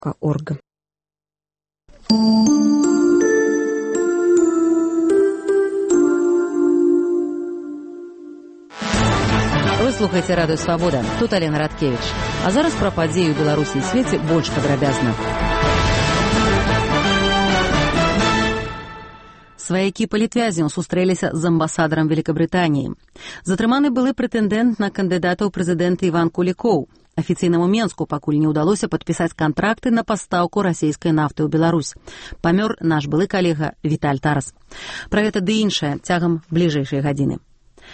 Вы слухаеце радыё Свабода. Тут Алена Радкевіч. А зараз пра падзеі ў Беларусі і свеце больш падрабязна. Сваякі палітвязняў сустрэліся з амбасадарам Великабрытаніі. Затрыманы былы прэтэндэнт на кандыдата ў прэзідэнты Іван Кулікоў. Афіцыйнаму Менску пакуль не ўдалося падпісаць кантракты на пастаўку расійскай нафты ў Беларусь. Памёр наш былы калега Віталь Тарас. Пра гэта ды іншае цягам бліжэйшай гадзіны.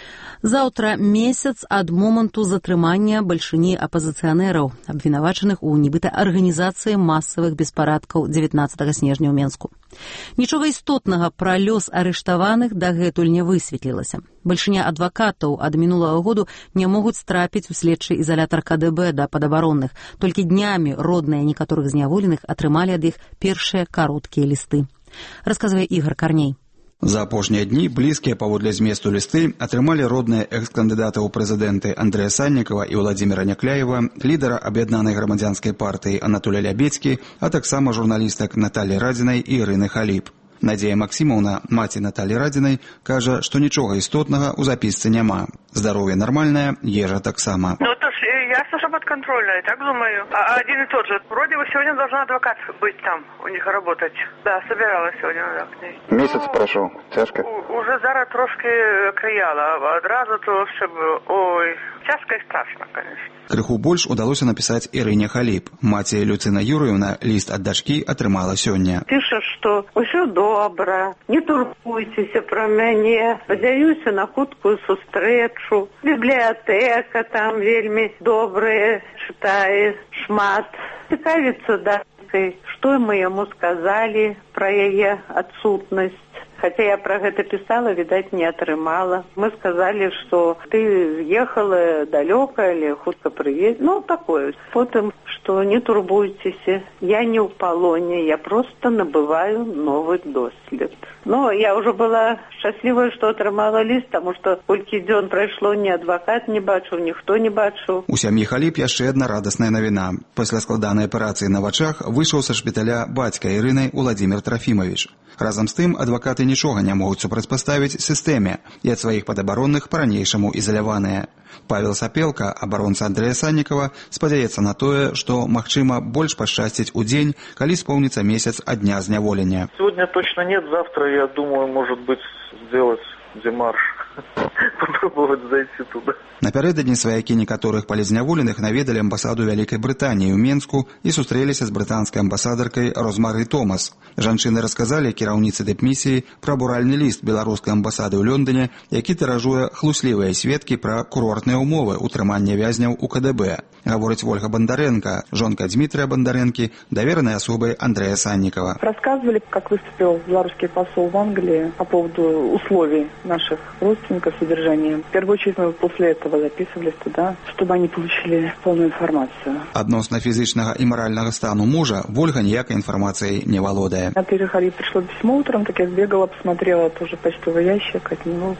Заўтра месяц ад моманту затрымання бальшыні апазіцыянераў, абвінавачаных у нібыта арганізацыі масавых беспарадкаў 19 снежня ў Менску. Нічога істотнага пра лёс арыштаваных дагэтуль не высветлілася. Бальшыня адвакатаў ад минулага году не могуць трапіць у следчы ізалятар КДБ да падабаронных. Толькі днямі родныя некаторых зняволеных атрымалі ад іх першыя кароткія лісты. Расказвае Ігор Карней. За апошнія дні блізкія паводле зместу лісты атрымалі родныя экс-кандыдата ў прэзідэнты Андрэя Саннікава і Владзіміра Някляева, лідара аб'яднанай грамадзянскай партыі Анатоля Лябецкі, а таксама журналістак Наталі Радзінай і Ірыны Халіп. Надзея Максімаўна, маці Наталі Радзінай, кажа, што нічога істотнага ў запісцы няма. Здароўе нармальнае, ежа таксама. Ясно, что подконтрольно, я так думаю. Один и тот же. Вроде бы сегодня должна адвокат быть там, у них работать. Да, собиралась сегодня к ней. Месяц прошел. Тяжко? Уже зараз трошки краяла. Одразу то все было. Ой, тяжко и страшно, конечно. Крыху больш удалося напісаць Ірыне Халіп. Маці Люцына Юрыўна ліст ад дачкі атрымала сёння. Піша, што ўсё добра, не турбуйцеся пра мяне, спадзяюся на хуткую сустрэчу. Бібліятэка там вельмі добрая, чытае шмат. Цікавіцца дачкай, што мы яму сказалі пра яе адсутнасць. Хотя я про гэта писала, видать, не атрымала. Мы сказали, что ты ехала далеко или хутка приедешь. Ну, такое. Потом, что не турбуйтесь, я не в полоне, я просто набываю новый дослед. Но я уже была счастлива, что атрымала лист, потому что колькі дзён прайшло, ни адвокат не бачыў, ніхто не бачыў. У сям'і Халіп яшчэ адна радасная навіна. Пасля складанай аперацыі на вачах выйшаў са шпіталя бацька Ірыны Уладзімір Трафімавіч. Разам з тым, адвакаты нічога не могуць супрацьпаставіць сістэме і ад сваіх падабаронных па-ранейшаму ізаляваныя. Павел Сапелка, абаронца Андрэя Саннікава, спадзяецца на тое, што, магчыма, больш пашчасціць у дзень, калі споўніцца месяц ад дня зняволення. Сегодня точно нет, завтра, я думаю, может быть, сделать демарш. Попробовать зайти туда. Напярэдадні сваякі некаторых палізняволеных наведалі амбасаду Вялікай Брытаніі ў Менску і сустрэліся з брытанскай амбасадаркай Розмары Томас. Жанчыны расказалі кіраўніцы дыпмісіі пра буральны ліст беларускай амбасады ў Лондоне, які тыражуе хлуслівыя сведкі пра курортныя ўмовы ўтрымання вязняў у КДБ. Гаворыць Ольга Бондаренко, жонка Дмітрия Бондаренкі, даверанай асобай Андрэя Саннікава. Рассказывали, как выступил белорусский посол в Англии по поводу условий наших родственников содержания. В первую очередь мы после этого записывались туда, чтобы они получили полную информацию. Адносна фізычнага і маральнага стану мужа Вольга ніякай информацией не володае. На Халіп пришло письмо утром, так я сбегала, посмотрела тоже почтовый ящик, от него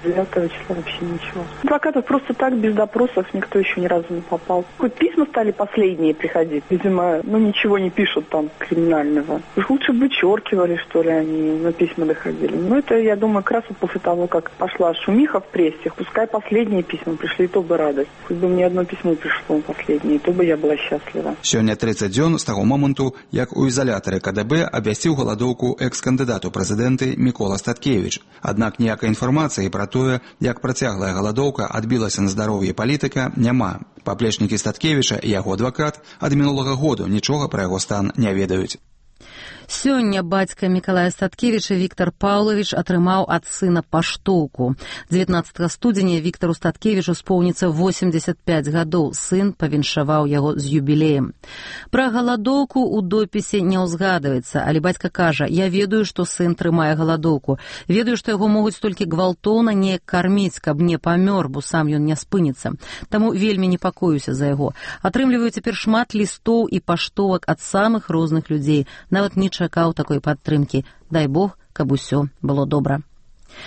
29 числа вообще ничего. Адвокатов просто так, без допросов, никто еще ни разу не попал. Хоть письма стали последние приходить. Видимо, ничего не пишут там криминального. Уж лучше вычеркивали, что ли, они на письма доходили. Но это, я думаю, как раз вот после того, как пошла шумиха в прессе, пускай последние письма пришли, то бы радость. Хоть бы мне одно письмо пришло последнее, то бы я была счастлива. Сёння 30 дзён з таго моманту, як у ізалятары КДБ абвясціў галадоўку экс-кандыдат у прэзідэнты Мікола Статкевіч. Аднак ніякай інфармацыі пра тое, як працяглая галадоўка адбілася на здароўі палітыка, няма. Паплечнікі Статкевіча і яго адвакат ад мінулага году нічога пра яго стан не ведаюць. Сёння бацька Мікалая Статкевіча Віктор Паўлавіч атрымаў ад сына паштоўку. 19 студзеня Віктару Статкевічу споўніцца 85 гадоў. Сын павіншаваў яго з юбілеем. Пра галадоўку ў допісе не ўзгадваецца, але бацька кажа: «Я ведаю, што сын трымае галадоўку. Ведаю, што яго могуць толькі гвалтоўна неяк карміць, каб не памёр, бо сам ён не спыніцца. Таму вельмі непакоюся за яго. Атрымліваю цяпер шмат лістоў і паштовак ад самых розных людзей. Нават не чакаў такой падтрымкі. Дай Бог, каб усё было добра».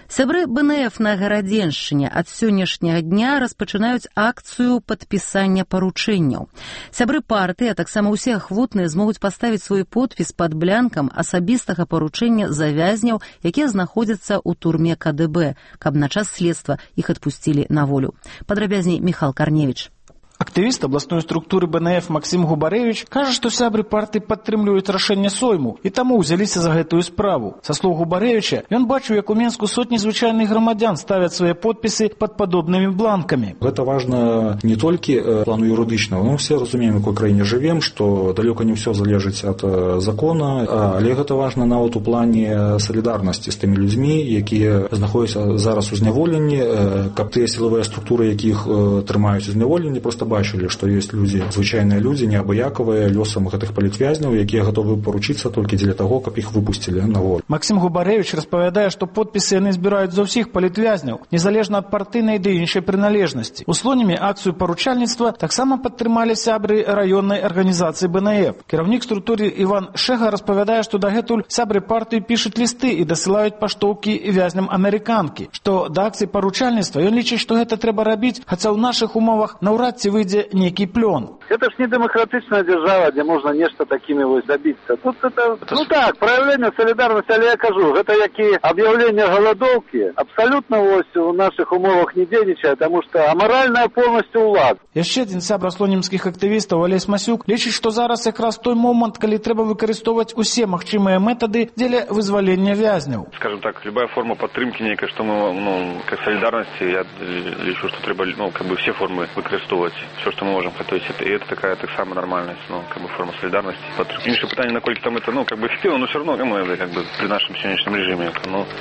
Сябры БНФ на Гарадзеншчыне ад сённяшняга дня распачынаюць акцыю падпісання паручэнняў. Сябры партыі, а таксама ўсе ахвотныя змогуць паставіць свой подпіс пад блянкам асабістага паручэння за вязняў, якія знаходзяцца ў турме КДБ, каб на час следства іх адпусцілі на волю. Падрабязней Міхал Карневіч. Актывіст абласной структуры БНФ Максим Губарэвіч кажа, што сябры партыі падтрымліваюць рашэнне Сойму і таму ўзяліся за гэтую справу. Са слоў Губарэвіча, ён бачыў, як у Менску сотні звычайных грамадзян ставяць свае подпісы пад падобнымі бланкамі. Гэта важна не толькі плану юрыдычнага, но все разумеем, у якой краіне жывем, што далёка не ўсё залежыць ад закона, але гэта важна нават у плане салідарнасці з тымі людзьмі, якія знаходзяцца зараз у зняволенні, каб тыя сілавыя структуры, якіх трымаюць у зняволенні, проста бачылі, што ёсць людзі, звычайныя людзі, неабыякавыя лёсам гэтых палітвязняў, якія гатовы паручыцца толькі дзеля таго, каб іх выпусцілі на волю. Максим Губарэвіч распавядае, што подпісы яны збіраюць за ўсіх палітвязняў, незалежна ад партыйнай ды іншай прыналежнасці. У Слонімі акцыю паручальніцтва таксама падтрымалі сябры раённай арганізацыі БНФ. Кіраўнік структуры Іван Шега распавядае, што дагэтуль сябры партыі пішуць лісты і дасылаюць паштоўкі вязням амерыканкі, што да акцыі паручальніцтва ён лічыць, што гэта трэба рабіць, хаця ў нашых умовах наўрад ці выйдзе нейкі плён. Это ж не демократичная держава, где можно нечто такими вот добиться. Тут это, ну так, проявление солидарности, але я кажу, это какие объявления голодовки абсолютно у наших умовах не денежат, потому что аморальная полностью улад. Яшчэ адзін сябра слонімскіх актывістаў Алесь Масюк лічыць, што зараз якраз той момант, калі трэба выкарыстоўваць усе магчымыя метады дзеля вызвалення вязняў. Скажем так, любая форма падтрымкі нейкай, што мы, как солидарности, я лічу, што трэба, все формы выкарыстоўваць, все, что мы можем. То есть это такая так самая нормальность, форма солидарности. Іншае пытанне, наколькі там это, эффективно, но все равно при нашем сегодняшнем режиме.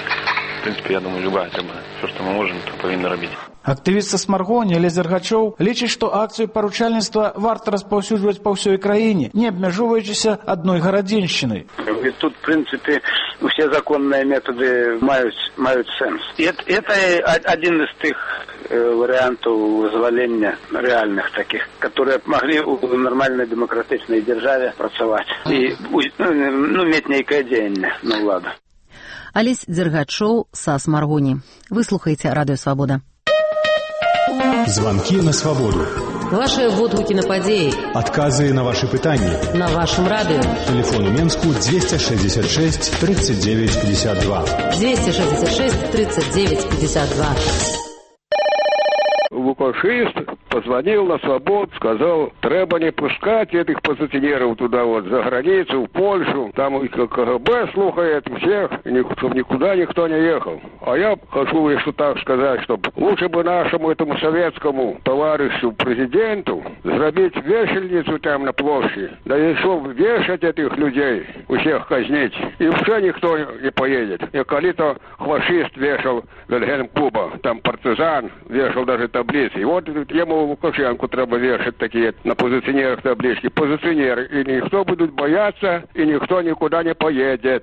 В принципе, я думаю, любая тема, все, что мы можем, то повинны робить. Актывіст са Смаргоні Олесь Дзергачоў лічыць, што акцыю паручальніцтва варта распаўсюджваць па ўсёй краіне, не абмяжоўваючыся адной Гарадзеншчынай. Тут, в принципе, все законные методы мают сенс. Это один из тех вариантов вызволения реальных таких, которые могли в нормальной демократичной державе працаваць и иметь некое деяние на владу. Олесь Дзергачоў са Смаргоні. Вы слухаеце Радыё Свабода. Звонки на свободу. Ваши водгукі на падзеі. Адказы на ваши пытанні. На вашем радыё. Телефон у Менску 266 39 52. 266 39 52. Лукашист позвонил на свободу, сказал, треба не пускать этих позиционеров туда за границу, в Польшу. Там и КГБ слухает всех, чтобы никуда никто не ехал. А я хочу еще так сказать, чтобы лучше бы нашему этому советскому товарищу президенту сделать вешальницу там на площади, да еще вешать этих людей, всех казнить. И вообще никто не поедет. И когда-то фашист вешал Вильгельм-Куба, там партизан вешал даже таблицы. И вот ему Лукашенко треба вешать такие на позиционерах таблички. Позиционеры. И никто будет бояться, и никто никуда не поедет.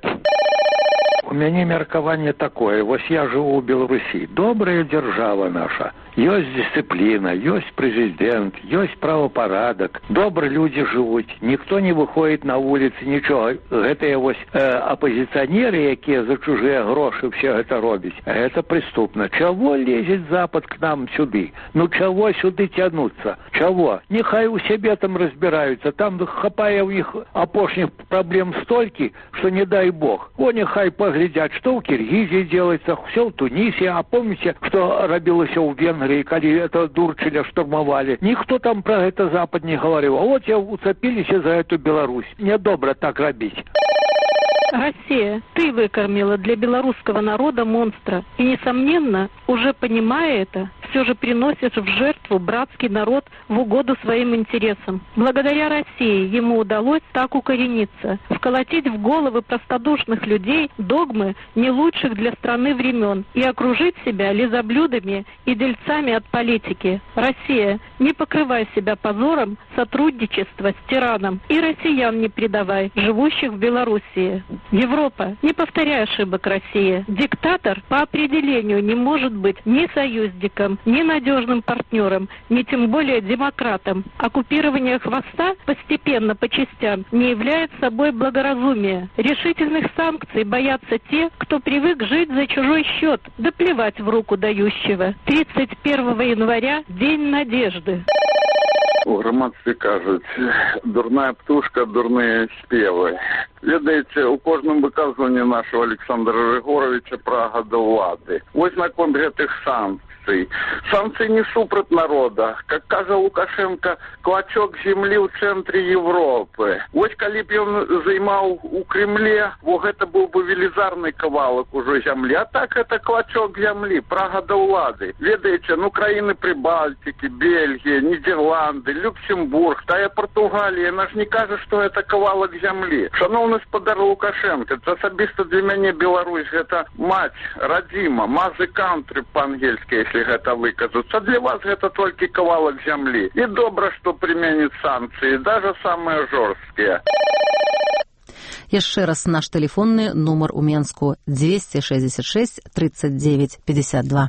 У мяне меркаванне такое. Вось я живу в Беларусі. Добрая держава наша. Ёсць дисциплина, ёсць президент, ёсць правопорядок. Добрые люди живут. Никто не выходит на улицы, ничего. Гэтыя вось оппозиционеры, якія за чужие гроши все это робят. Это преступно. Чего лезет Запад к нам сюды? Ну чего сюды тянуться? Чего? Нехай у себе там разбираются. Там хапая у них опошних проблем столько, что не дай бог. О, нехай поглядят, что в Киргизии делается, все в Тунисе. А помните, что робилось в Венгрии, когда это Дурчиля штурмовали? Никто там про это Запад не говорил. А вот я уцепились за эту Беларусь. Недобро так робить. Россия, ты выкормила для белорусского народа монстра. И, несомненно, уже понимая это, все же приносишь в жертву братский народ в угоду своим интересам. Благодаря России ему удалось так укорениться, вколотить в головы простодушных людей догмы не лучших для страны времен и окружить себя лизоблюдами и дельцами от политики. Россия, не покрывай себя позором сотрудничества с тираном и россиян не предавай, живущих в Белоруссии. Европа, не повторяй ошибок России. Диктатор по определению не может быть ни союзником, ни надежным партнерам, ни тем более демократам. Оккупирование хвоста постепенно по частям не является собой благоразумия. Решительных санкций боятся те, кто привык жить за чужой счет, да плевать в руку дающего. 31 января – День надежды. У громадстві кажуть, дурна птушка, дурні співи. Ведаеце, у кожным выказванні нашего Александра Григоровича прага до влади. Ось наконт гэтых санкций. Санкции не супраць народа. Как кажа Лукашенко, клочок земли в центре Европы. Ось калі б ён займаў у Кремле, гэта был бы велізарны кавалак ужо зямлі. А так это клочок земли, прага до ўлады. Ведаеце, краіны Прибалтики, Бельгия, Нидерланды, Люксембург, тая Португалия, она ж не кажа, что это кавалак земли. Шановны спадар Лукашенко, асабіста для мяне Беларусь гэта мать, радзіма, мазы кантри по-ангельски, если гэта выказаться. Для вас гэта толькі кавалак земли. И добра, что применит санкции, даже самые жорсткие. Яшчэ раз наш тэлефонны нумар у Менску 266 39 52.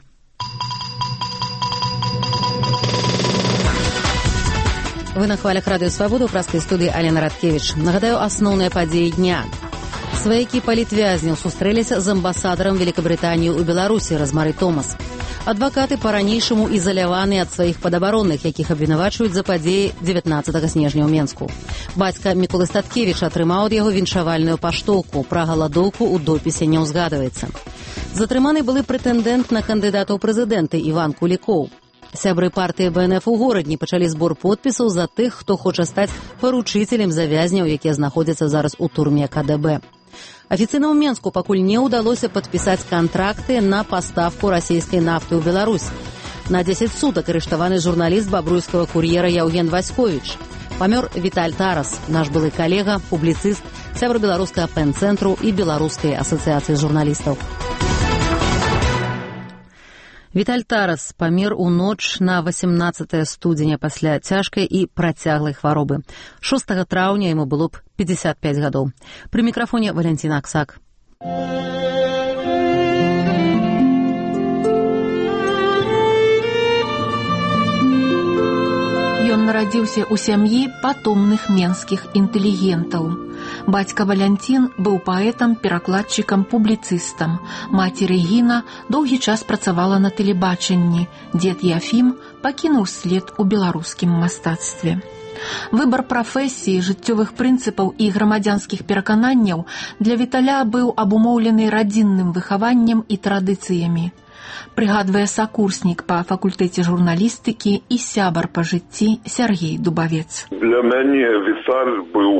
Вы на хвалях Радыё Свабода ў праскай студыі Алена Радкевіч. Нагадаю, асноўныя падзеі дня. Сваякі палітвязняў сустрэліся з амбасадарам Великабрытаніі ў Беларусі Розмары Томас. Адвакаты па-ранейшаму ізаляваны ад сваіх падабаронных, якіх абвінавачваюць за падзеі 19 снежня ў Менску. Бацька Міколы Статкевіча атрымаў ад яго віншавальную паштоўку. Пра галадоўку ў допісе не ўзгадваецца. Затрыманы былы прэтэндэнт на кандыдата ў прэзідэнты Іван Кулікоў. Сябры партыі БНФ у горадні пачалі збор подпісаў за тых, хто хоча стаць паручыцелем завязняў, якія знаходзяцца зараз у турме КДБ. Афіцыйна ў Менску пакуль не ўдалося падпісаць кантракты на паставку расійскай нафты ў Беларусь. На 10 сутак арыштаваны журналіст бабруйскага кур'ера Яўген Васьковіч. Памёр Віталь Тарас, наш былы калега, публіцыст, сябр беларускага пэн-цэнтру і беларускай асацыяцыі журналістаў. Віталь Тарас памер у ноч на 18 студзеня пасля цяжкай і працяглай хваробы. 6 траўня яму было б 55 гадоў. Пры мікрафоне Валянціна Аксак. Ён нарадзіўся ў сям'і патомных менскіх інтэлігентаў. Бацька Валянцін быў паэтам, перакладчыкам, публіцыстам. Маці Рэгіна доўгі час працавала на тэлебачанні. Дзед Яфім пакінуў след у беларускім мастацтве. Выбар прафесіі, жыццёвых прынцыпаў і грамадзянскіх перакананняў для Віталя быў абумоўлены радзінным выхаваннем і традыцыямі. Прыгадвае сакурснік па факультэце журналістыкі і сябар па жыцці Сяргей Дубавец. Для мяне Віталь быў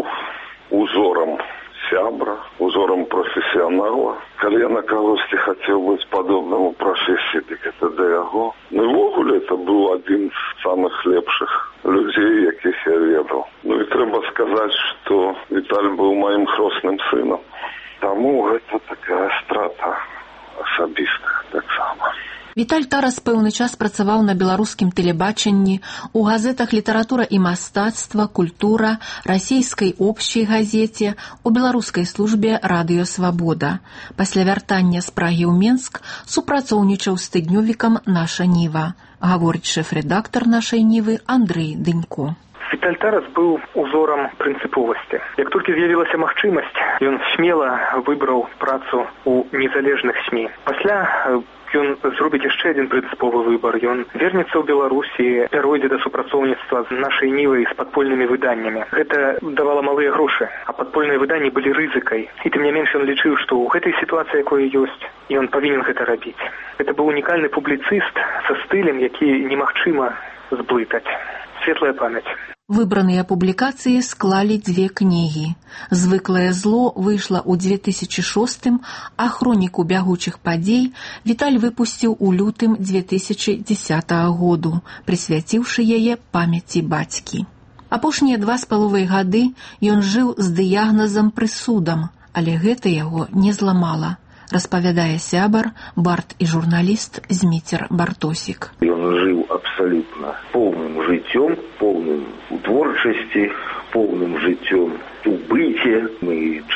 узором сябра, узором професіянала. Калі я на кагосьці хацеў быць падобным у прафесіі, дык это да яго. Ну і ввогуле это быў адзін з самых лепшых людзей, якіх я ведаў. Ну і трэба сказаць, што Віталь быў маім хросным сынам. Таму гэта такая страта асабістая таксама. Віталь Тарас пэўны час працаваў на беларускім тэлебачанні, у газетах «Літаратура і мастацтва», «Культура», расійскай общай газеце, у беларускай службе «Радыё Свабода». Пасля вяртання з Прагі ў Менск супрацоўнічаў з тыднёвікам «Наша Ніва», гаворыць шэф-рэдактар «Нашай Нівы» Андрэй Дынько. Віталь Тарас быў узорам прынцыповасці. Як толькі з'явілася магчымасць, ён смела выбраў працу ў незалежных СМІ. Пасля ён зробіць яшчэ адзін прынцыповы выбар. Ён вернецца ў Беларусі, пяройдзе да супрацоўніцтва з «Нашай Нівай» з падпольнымі выданнямі. Гэта давала малыя грошы, а падпольныя выданні былі рызыкай. І тым не менш ён лічыў, што ў гэтай сітуацыі, якой ёсць, ён павінен гэта рабіць. Гэта быў унікальны публіцыст са стылем, які немагчыма зблытаць. Светлая памяць. Выбраныя публікацыі склалі 2 кнігі. «Звыклае зло» выйшла ў 2006, а «Хроніку бягучых падзей» Віталь выпусціў у лютым 2010 году, прысвяціўшы яе памяці бацькі. Апошнія 2,5 гады ён жыў з дыягназам прысудам, але гэта яго не зламала, распавядае сябар, бард і журналіст Зміцер Бартосік. Ён жыў абсалютна поўным жыццём, поўным у творчасці, поўным жыццём у быце. Мы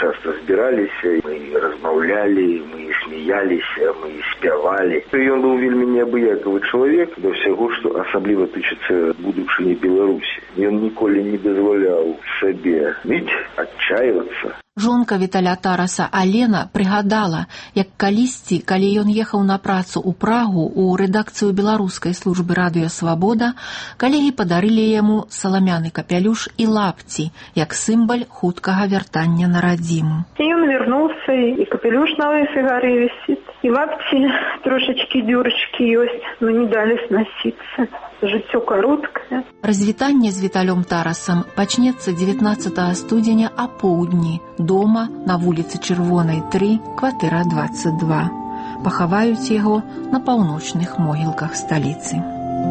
часто збіраліся, мы размаўлялі, мы смеяліся, мы спявалі. І ён быў вельмі неабыякавы чалавек да ўсяго, што асабліва тычыцца будучыні Беларусі. Ён ніколі не дазваляў сабе ныць, адчайвацца. Жонка Віталя Тараса Алена прыгадала, як калісьці, калі ён ехаў на працу ў Прагу ў рэдакцыю беларускай службы радыё «Свабода», калегі падарылі яму саламяны капялюш і лапці, як сімвал хуткага вяртання на радзіму. І ён вярнуўся, і капялюш на фігары вісіць, і лапці трошечкі дзюрачкі ёсць, но не далі снасіцца. Жыццё кароткае. Развітанне з Віталём Тарасам пачнецца 19 студзеня апоўдні дома на вуліцы Чырвонай 3, кватэра 22. Пахаваюць яго на паўночных могілках сталіцы.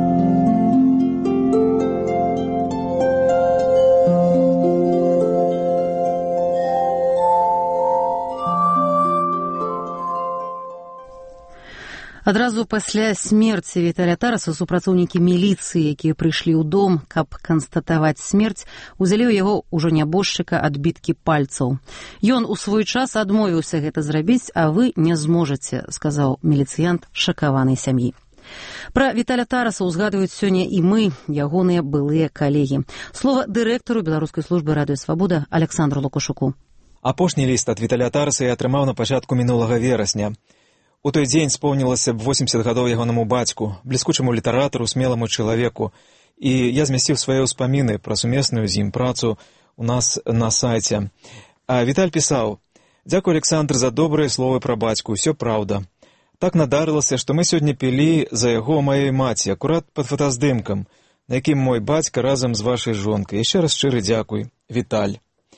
Адразу пасля смерці Віталя Тараса супрацоўнікі міліцыі, якія прыйшлі ў дом, каб канстатаваць смерць, узялі ў яго ўжо нябожчыка адбіткі пальцаў. Ён у свой час адмовіўся гэта зрабіць, а вы не зможаце, сказаў міліцыянт шакаванай сям'і. Пра Віталя Тараса узгадваюць сёння і мы, ягоныя былыя калегі. Слова дырэктару беларускай службы радыё «Свабода» Александру Лукашуку. Апошні ліст ад Віталя Тараса я атрымаў на пачатку мінулага верасня. У той дзень споўнілася б 80 гадоў ягонаму бацьку, бліскучаму літаратару, смеламу чалавеку, і я змясціў свае ўспаміны пра сумесную з ім працу у нас на сайце. А Віталь пісаў: «Дзякуй, Александр, за добрыя словы пра бацьку, усё праўда. Так надарылася, што мы сёння пілі за яго маёй маці, акурат пад фотаздымкам, на якім мой бацька разам з вашай жонкай. Яшчэ раз шчыры дзякуй, Віталь».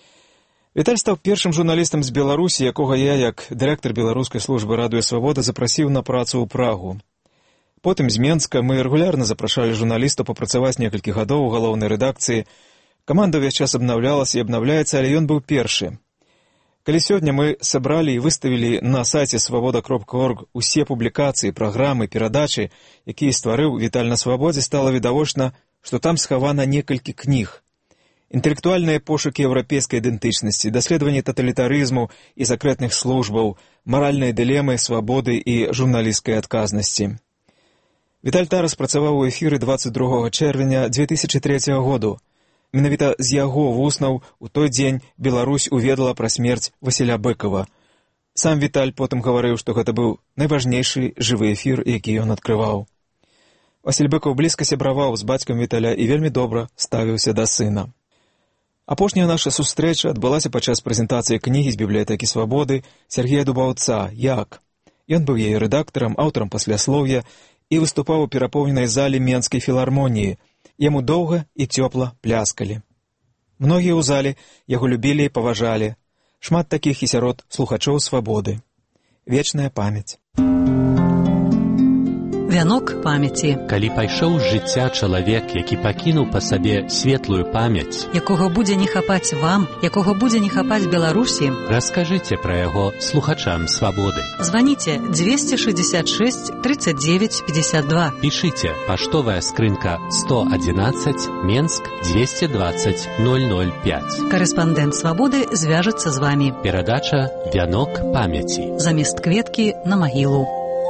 Віталь стаў першым журналістам з Беларусі, якога я, як дырэктар беларускай службы радыё «Свабода», запрасіў на працу ў Прагу. Потым з Менска мы рэгулярна запрашалі журналістаў папрацаваць некалькі гадоў у галоўнай рэдакцыі. Каманда ўвесь час абнаўлялася і абнаўляецца, але ён быў першы. Калі сёння мы сабралі і выставілі на сайце свабода.орг усе публікацыі, праграмы, перадачы, якія стварыў Віталь на Свабодзе, стала відавочна, што там схавана некалькі кніг. Інтэлектуальныя пошукі еўрапейскай ідэнтычнасці, даследаванне таталітарызму і сакрэтных службаў, маральныя дылемы свабоды і журналісцкай адказнасці. Віталь Тарас працаваў у эфіры 22 чэрвеня 2003 году. Менавіта з яго вуснаў у той дзень Беларусь уведала пра смерць Васіля Быкова. Сам Віталь потым гаварыў, што гэта быў найважнейшы жывы эфір, які ён адкрываў. Васіль Быкаў блізка сябраваў з бацькам Віталя і вельмі добра ставіўся да сына. Апошняя наша сустрэча адбылася падчас прэзентацыі кнігі з бібліятэкі «Свабоды» Сергея Дубаўца «Як?». Ён быў яе рэдактарам, аўтарам пасляслоўя і выступаў у перапоўненай зале Менскай філармоніі. Яму доўга і цёпла пляскалі. Многія ў зале яго любілі і паважалі. Шмат такіх і сярод слухачоў «Свабоды». Вечная памяць. Вянок памяці. Калі пайшоў з жыцця чалавек, які пакінуў па сабе светлую памяць, якога будзе не хапаць вам, якога будзе не хапаць Беларусі, раскажыце пра яго слухачам «Свабоды». Званіце 266 39 52. Пішыце паштовая скрынка 111, Менск 220 005. Карэспандэнт «Свабоды» звяжацца з вамі. Перадача «Вянок памяці». Замест кветкі на магілу.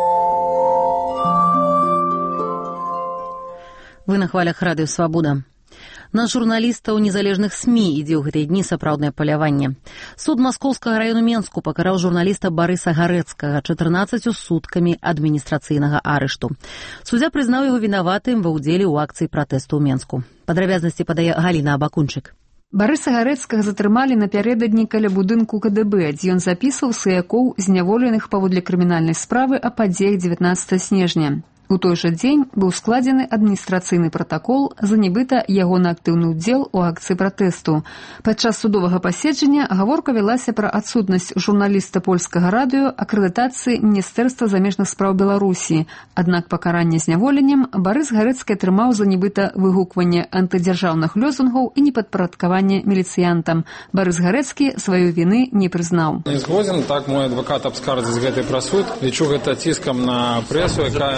Вы на хвалях радыё «Свабода». На журналістаў незалежных СМІ ідзе ў гэтыя дні сапраўднае паляванне. Суд Маскоўскага раёну Менску пакараў журналіста Барыса Гарэцкага 14 суткамі адміністрацыйнага арышту. Суддзя прызнаў яго вінаватым ва ўдзеле ў акцыі пратэсту ў Менску. Падрабязнасці падае Галіна Абакунчык. Барыса Гарэцкага затрымалі напярэдадні каля будынку КДБ, дзе ён запісваў сваякоў зняволеных паводле крымінальнай справы о падзеях 19 снежня. У той жа дзень быў складзены адміністрацыйны пратакол за нібыта ягоны актыўны ўдзел у акцыі пратэсту. Падчас судовага паседжання гаворка вялася пра адсутнасць журналіста польскага радыё акрэдытацыі Міністэрства замежных спраў Беларусі. Аднак пакаранне зняволеннем Барыс Гарэцкі атрымаў за нібыта выгукванне антыдзяржаўных лёзунгаў і непадпарадкаванне міліцыянтам. Барыс Гарэцкі сваёй віны не прызнаў. Не згодзін, так мой адвакат абскардзіць гэты прасуд. Лічу гэта ціскам на прэсу, якая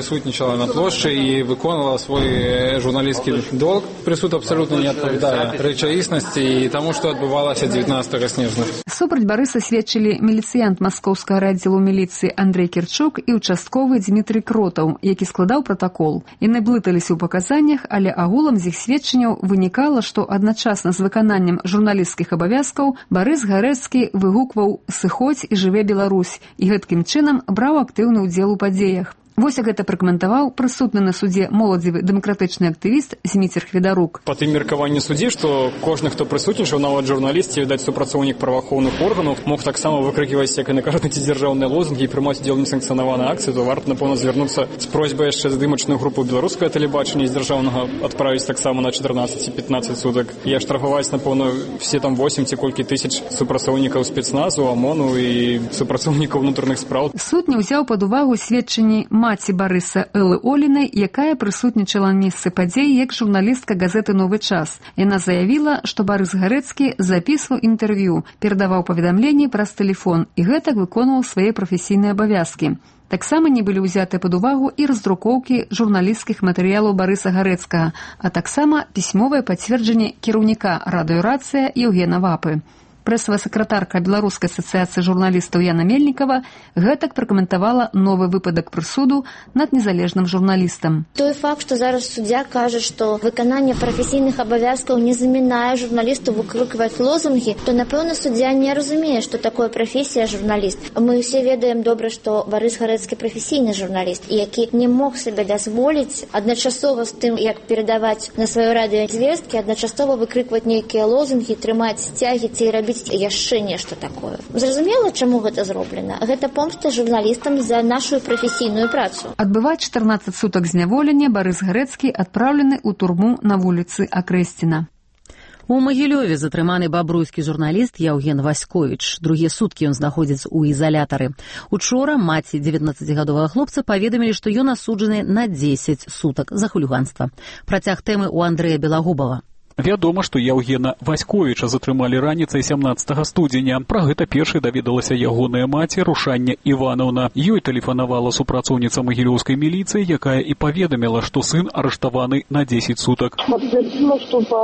присутнічала на площі і виконувала свій журналістський долг. Присуд абсолютно не відповідає речаїсності і тому, що відбувалося 19 снежня. Супроць Барыса сведчылі міліцыянт маскоўскага аддзелу міліцыі Андрей Кірчук і участковы Дмітрий Кротаў, які складаў протакол. Яны блыталіся ў паказаннях, але агулам з іх сведчанняў вынікала, што адначасна з выкананнем журналісцкіх абавязкаў Барыс Гарэцкі выгукваў «Сыходзь і жыве Беларусь» і гэткім чынам браў актыўны ўдзел у падзеях. Вось як гэта пракаментаваў прысутны на судзе моладзевы дэмакратычны актывіст Зміцер Хведарук. Па тым меркаванні суддзі, што кожны, хто прысутнічаў, нават журналіст ці, відаць, супрацоўнік праваахоўных органаў, мог таксама выкрыківаць, як і на кажуць, дзяржаўныя лозунгі і прымаць удзел у несанкцыянаванай акцыі, то варта, напэўна, звярнуцца з просьбай яшчэ здымачную групу беларускага тэлебачання з дзяржаўнага адправіць таксама на 14-15 сутак і аштрафаваць, напэўна, все там 8 ці колькі тысяч супрацоўнікаў спецназу, ОМОНу і супрацоўнікаў унутраных спраў. Суд не ўзяў пад увагу сведчанні маці Барыса Эллы Олінай, якая прысутнічала на месцы падзей як журналістка газеты «Новы час». Яна заявіла, што Барыс Гарэцкі запісваў інтэрв'ю, перадаваў паведамленні праз тэлефон і гэтак выконваў свае прафесійныя абавязкі. Таксама не былі ўзятыя пад увагу і раздрукоўкі журналісцкіх матэрыялаў Барыса Гарэцкага, а таксама пісьмовае пацверджанне кіраўніка радыёрацыя Еўгена Вапы. Прэсавая сакратарка Беларускай асацыяцыі журналістаў Яна Мельнікава гэтак пракаментавала новы выпадак прысуду над незалежным журналістам. Той факт, што зараз суддзя кажа, што выкананне прафесійных абавязкаў не замінае журналісту выкрыкваць лозунгі, то, напэўна, суддзя не разумее, што такое прафесія журналіст. Мы ўсе ведаем добра, што Барыс Гарэцкі прафесійны журналіст, які не мог сабе дазволіць адначасова з тым, як перадаваць на сваё радыёзвесткі, адначасова выкрыкваць нейкія лозунгі, трымаць сцягі ці рабіць яшчэ нешта такое. Зразумела, чаму гэта зроблена? Гэта помста журналістам за нашу прафесійную працу. Адбываць 14 сутак зняволення Барыс Гарэцкі адпраўлены ў турму на вуліцы Акрэсціна. У Магілёве затрыманы бабруйскі журналіст Яўген Васьковіч. Другія суткі ён знаходзіцца ў ізалятары. Учора маці 19-гадовага хлопца паведамілі, што ён асуджаны на 10 сутак за хуліганства. Працяг тэмы ў Андрэя Белагубава. Вядома, што Яўгена Васьковіча затрымалі раніцай 17 студзеня. Пра гэта першай даведалася ягоная маці Рушанне Іванаўна. Ёй тэлефанавала супрацоўніца магілёўскай міліцыі, якая і паведаміла, што сын арыштаваны на 10 сутак. Подтвердила, что по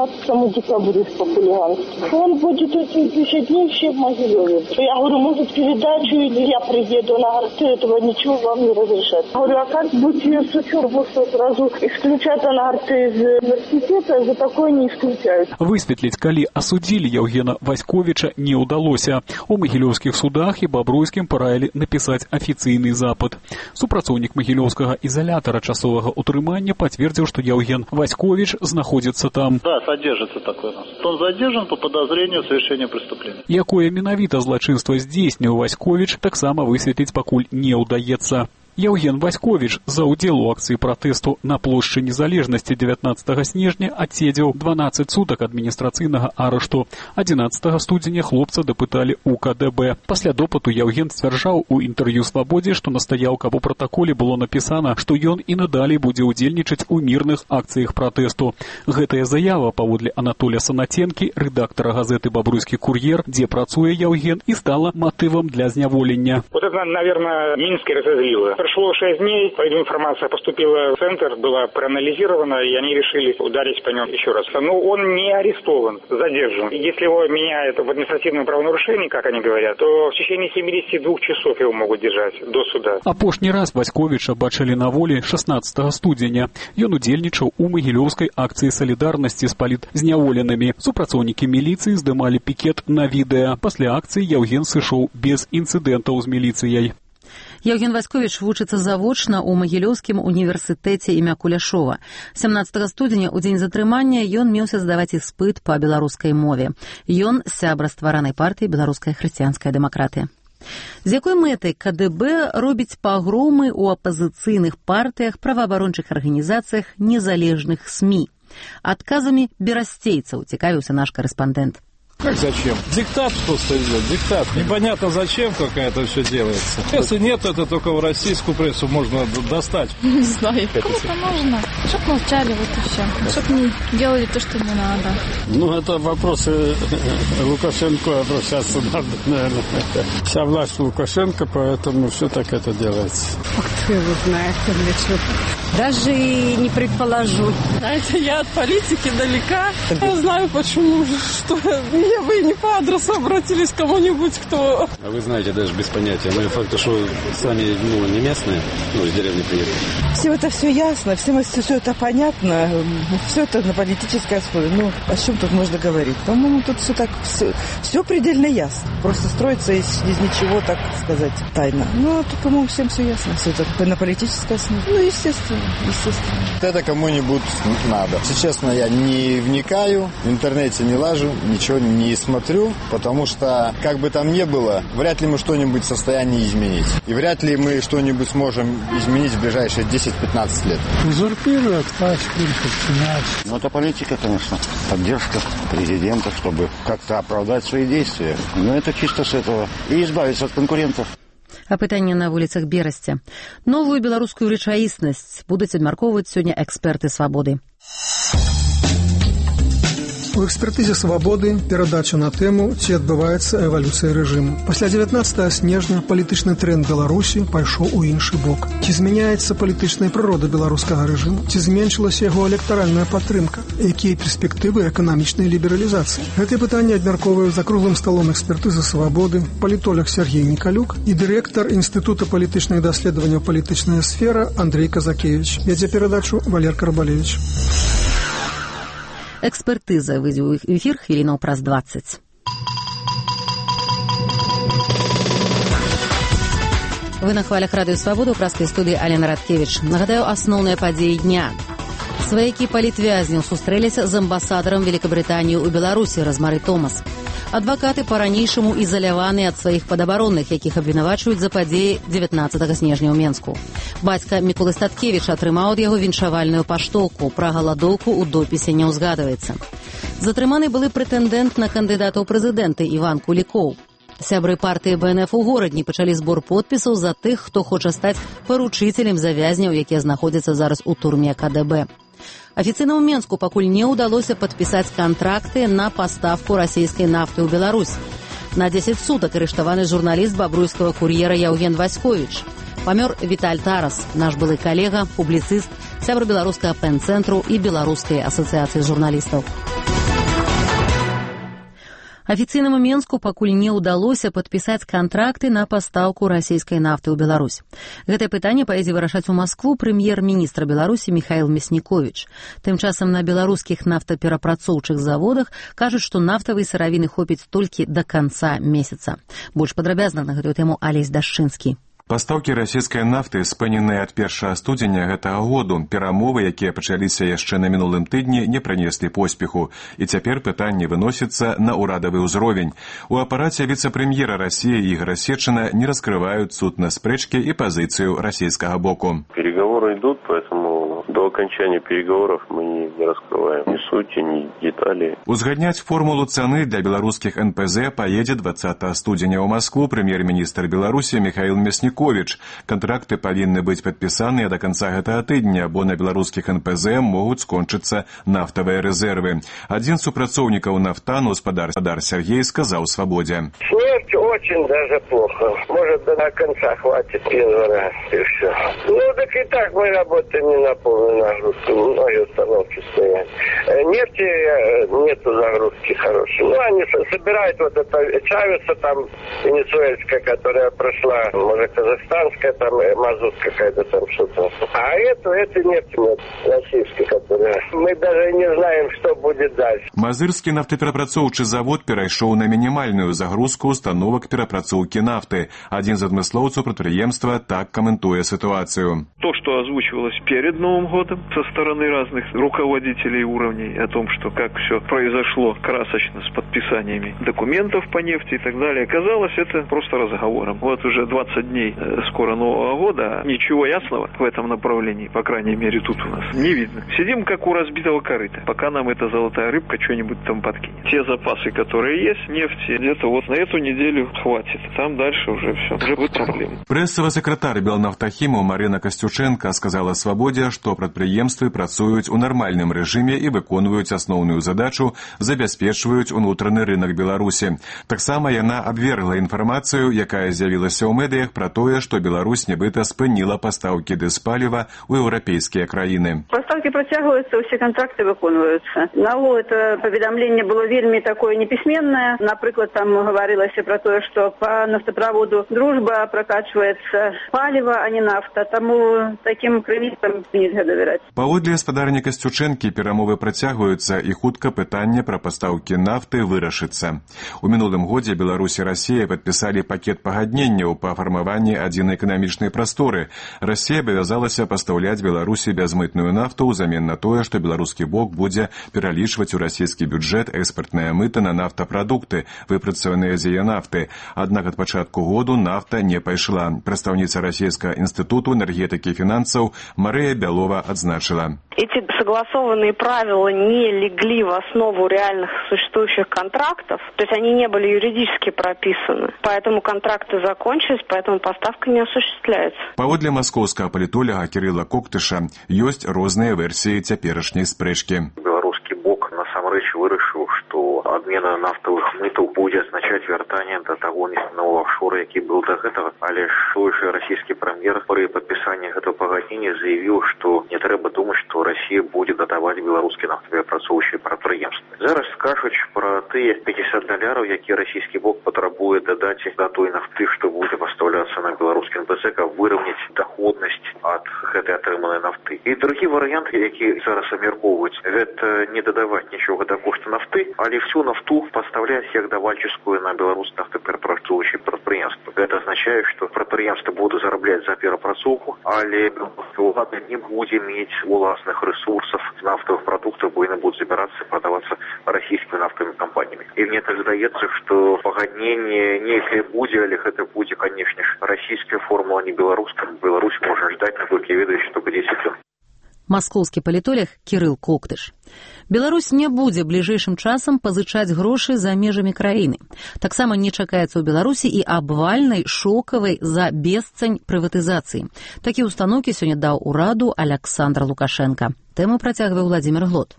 16 декабря по хулиганству. Он будет очень 10 дней в Могилеве. Я говорю, может, передачу или я приеду. Она говорит, этого ничего вам не разрешат. Я говорю, а как быть с учебы, что сразу исключать, она говорит, из университета за такое не исключают. Высветліць, калі асудзілі Яўгена Васьковіча, не ўдалося. У магілёўскіх судах і бабруйскім параілі напісаць афіцыйны запыт. Супрацоўнік магілёўскага ізалятара часовага утрымання пацвердзіў, што Яўген Васьковіч знаходзіцца там. Да, содержится такой. Он задержан по подозрению в совершении преступления. Якое менавіта злачынства здзейсніў Васьковіч, таксама высветліць пакуль не ўдаецца. Яўген Васьковіч за ўдзел у акцыі пратэсту на плошчы Незалежнасці 19 снежня адседзеў 12 сутак адміністрацыйнага арышту. 11 студзеня хлопца дапыталі ў КДБ. Пасля допыту Яўген сцвярджаў у інтэрв'ю «Свабодзе», што настаяў, каб у пратаколе было напісана, што ён і надалей будзе ўдзельнічаць у мірных акцыях пратэсту. Гэтая заява, паводле Анатолія Санаценкі, рэдактара газеты «Бабруйскі кур'ер», дзе працуе Яўген, і стала матывам для зняволення. Вот это, наверное, Минске разозлило. Прошло 6 дней, по этой информации поступила в центр, была проанализирована, и они решили ударить по нему еще раз. Но он не арестован, задержан. Если его меняют в административном правонарушении, как они говорят, то в течение 72 часов его могут держать до суда. Апошні раз Васьковіча бачылі на волі 16 студзеня. Ён удзельнічаў у магілёўскай акцыі салідарнасці з палітзняволенымі. Супрацоўнікі міліцыі здымалі пікет на відэа. Пасля акцыі Яўген сышоў без інцыдэнтаў з міліцыяй. Яўген Васьковіч вучыцца завочна ў Магілёўскім універсітэце імя Куляшова. 17 студзеня, у дзень затрымання, ён меўся здаваць іспыт па беларускай мове. Ён сябра стваранай партыі «Беларуская хрысціянская дэмакратыя». З якой мэтай КДБ робіць пагромы ў апазіцыйных партыях, праваабарончых арганізацыях, незалежных СМІ? Адказамі берасцейцаў цікавіўся наш карэспандэнт. Как зачем? Диктат просто идет, диктат. Непонятно зачем, как это все делается. Если нет, это только в российскую прессу можно достать. Не знаю. Кому-то нужно, чтоб молчали, вот и все. Чтоб не делали то, что не надо. Ну, это вопросы Лукашенко обращаться надо, наверное. Вся власть Лукашенко, поэтому все так это делается. Кто его знает, конечно. Даже и не предположу. Знаете, я от политики далека. Я знаю, почему, что вы не по адресу обратились к кому-нибудь, кто... А вы знаете, даже без понятия. Но факт, что сами не местные, из деревни приехали. Все ясно, всем все это понятно. Все это на политической основе. О чем тут можно говорить? По-моему, тут все предельно ясно. Просто строится из ничего, так сказать, тайна. Тут, по-моему, всем все ясно. Все это на политической основе. Естественно. Это кому-нибудь надо. Если честно, я не вникаю, в интернете не лажу, ничего не смотрю, потому что, как бы там ни было, вряд ли мы что-нибудь в состоянии изменить. И вряд ли мы что-нибудь сможем изменить в ближайшие 10-15 лет. Узурпируют власть, подчинять. Это политика, конечно. Поддержка президента, чтобы как-то оправдать свои действия. Но это чисто с этого. И избавиться от конкурентов. Апытанне на вуліцах Берасці. Новую беларускую рэчаіснасць будуць абмяркоўваць сёння эксперты «Свабоды». У экспертызе «Свабоды» перадача на тэму, ці адбываецца эвалюцыя рэжыму. Пасля 19 снежня палітычны тренд Беларусі пайшоў у іншы бок. Ці змяняецца палітычная прырода беларускага рэжыму? Ці зменшылася яго электаральная падтрымка? Якія перспектывы эканамічнай лібералізацыі? Гэтыя пытанні абмяркоўваюць за круглым сталом экспертызы «Свабоды» палітолог Сергей Николюк і дырэктар Інстытута палітычных даследаванняў «Палітычная сфера» Андрей Казакевич. Вядзе перадачу Валер Карбалевич. Экспертыза выйдзе ў эфір хвілінаў праз 20. Вы на хвалях радыё «Свабода» ў праскай студыі Алена Радкевіч. Нагадаю, асноўныя падзеі дня. Сваякі палітвязняў сустрэліся з амбасадарам Великабрытаніі ў Беларусі Размары Томас. Адвакаты па-ранейшаму ізаляваныя ад сваіх падабаронных, якіх абвінавачваюць за падзеі 19 снежня ў Менску. Бацька Міколы Статкевіч атрымаў ад яго віншавальную паштоўку. Пра галадоўку ў допісе не ўзгадваецца. Затрыманы былы прэтэндэнт на кандыдата ў прэзідэнты Іван Кулікоў. Сябры партыі БНФ у горадні пачалі збор подпісаў за тых, хто хоча стаць паручыцелем завязняў, якія знаходзяцца зараз у турме КДБ. Афіцыйна ў Менску пакуль не ўдалося падпісаць кантракты на паставку расійскай нафты ў Беларусь. На 10 сутак арыштаваны журналіст бабруйскага кур'ера Яўген Васьковіч. Памёр Віталь Тарас, наш былы калега, публіцыст, сябр беларускага пэн-цэнтру і беларускай асацыяцыі журналістаў. Афіцыйнаму Менску пакуль не ўдалося падпісаць кантракты на пастаўку расійскай нафты ў Беларусь. Гэтае пытанне паедзе вырашаць у Маскву прэм'ер-міністра Беларусі Міхаіл Мясніковіч. Тым часам на беларускіх нафтаперапрацоўчых заводах кажуць, што нафтавай сыравіны хопіць толькі да канца месяца. Больш падрабязна на гэтую тэму Алесь Дашчынскі. Пастаўкі расійскай нафты спыненыя ад 1 студзеня гэтага году. Перамовы, якія пачаліся яшчэ на мінулым тыдні, не прынеслі поспеху. І цяпер пытанне выносіцца на ўрадавы ўзровень. У апараце віцэ-прэм'ера Расіі Ігора Сечына не раскрываюць сутныя спрэчкі і пазіцыю расійскага боку. Переговоры идут, поэтому до окончания переговоров мы не раскрываем ни сути, ни детали. Узгадняць формулу цаны для беларускіх НПЗ поедзе 20 студзеня ў Маскву прэм'ер-міністр Беларусі Міхаіл Мясніковіч. Кантракты павінны быць падпісаныя да канца гэтага тыдня, бо на беларускіх НПЗ могуць скончыцца нафтавыя рэзервы. Адзін з супрацоўнікаў нафтану, гаспадар Сергей, сказаў «Свабодзе». Нефть очень даже плохо. Может, до конца хватит первый раз, и все. Так и так мы работаем не на полную нагрузку. Многие установки стоят. Нефти нету загрузки хорошей. Они собирают вот это Чавеса там, венесуэльская, которая прошла, может, казахстанская, там мазут какая-то там что-то. А это нефть нет, российская, которая... Мы даже не знаем, что будет дальше. Мазырскі нафтаперапрацоўчы завод перайшоў на мінімальную загрузку установак перапрацоўкі нафты. Адзін з адмыслоўцаў прадпрыемства так каментуе сітуацыю. То, что озвучивалось перед Новым Новым годом со стороны разных руководителей уровней о том, что как все произошло красочно с подписаниями документов по нефти и так далее. Казалось, это просто разговором. Вот уже 20 дней скоро Нового года, ничего ясного в этом направлении, по крайней мере тут у нас, не видно. Сидим как у разбитого корыта, пока нам эта золотая рыбка что-нибудь там подкинет. Те запасы, которые есть, нефти, где-то вот на эту неделю хватит. Там дальше уже все, уже будет проблема. Прэсавы сакратар Белнафтахіму Марина Касцючэнка сказала «Свабодзе», што прадпрыемствы працуюць у нармальным рэжыме і выконваюць асноўную задачу, забяспечваюць унутраны рынак Беларусі. Таксама яна абвергла інфармацыю, якая з'явілася ў медыях пра тое, што Беларусь нібыта спыніла пастаўкі дызпаліва ў еўрапейскія краіны. Пастаўкі працягваюцца, усе кантракты выконваюцца. Наогул это паведамленне было вельмі такое непісьменнае. Напрыклад, там гаварылася пра тое, што па нафтаправоду «Дружба» прокачваецца паліва, а не нафта. Таму такім крыніцам нельга давяраць. Паводле спадарні Касцючэнкі перамовы працягваюцца і хутка пытанне пра пастаўкі нафты вырашыцца. У мінулым годзе Беларусь і Расія падпісалі пакет пагадненняў па фармаванні адзінай эканамічнай прасторы. Расія абавязалася пастаўляць Беларусі бязмытную нафту ўзамен на тое, што беларускі бок будзе пералічваць у расійскі бюджэт экспартнае мыта на нафтапрадукты, выпрацаваныя з яе нафты. Аднак ад пачатку году нафта не пайшла. Прадстаўніца Расійскага інстытуту энергетыкі і фінансаў Марыя Бялова адзначыла. Эти согласованные правила не легли в основу реальных существующих контрактов, то есть они не были юридически прописаны. Поэтому контракты закончились, поэтому поставка не осуществляется. Паводле маскоўскага палітоляга Кірыла Коктыша ёсць розныя версіі цяперашняй спрэчкі. Беларускі бок насамрэч вырашыў, што адмена нафтавых мытаў будзе азначаць вяртанне да таго нефтяного офшора, які быў да гэтага. Але ж той жа расійскі прэм'ер пры падпісанні гэтага пагаднення заявіў, што не трэба думаць, што Расія будзе датаваць беларускія нафтаперапрацоўчыя прадпрыемствы. Зараз кажуць пра тыя $50, які расійскі бок патрабуе дадаць да той нафты, што будзе пастаўляцца на беларускі НПЗ, каб выраўняць даходнасць ад гэтай атрыманай нафты. І другі варыянт, які зараз абмяркоўваюць, гэта не дадаваць нічога да кошту нафты, але всю нафту пастаўляць як давальчыцкую на беларускія нафтаперапрацоўчыя прадпрыемствы. Гэта азначае, што прадпрыемствы будуць зарабляць за перапрацоўку, але ўлада не будзе мець уласных ресурсов нафтовых продуктов, бо яны будуць забірацца прадавацца расійскімі нафтавымі кампаніямі. І мне так здаецца, што пагадненне нейкае будзе, але гэта будзе, канешне ж, расійская формула, не беларуская. Беларусь можа ждаць, наколькі ведаюць, што 10 дзён. Маскоўскі палітолог Кірыл Коктыш. Беларусь не будзе бліжэйшым часам пазычаць грошы за межамі краіны. Таксама не чакаецца ў Беларусі і абвальнай, шокавай за бесцань прыватызацыі. Такія установкі сёння даў ураду Аляксандр Лукашенка. Тэму працягвае Владзімир Глот.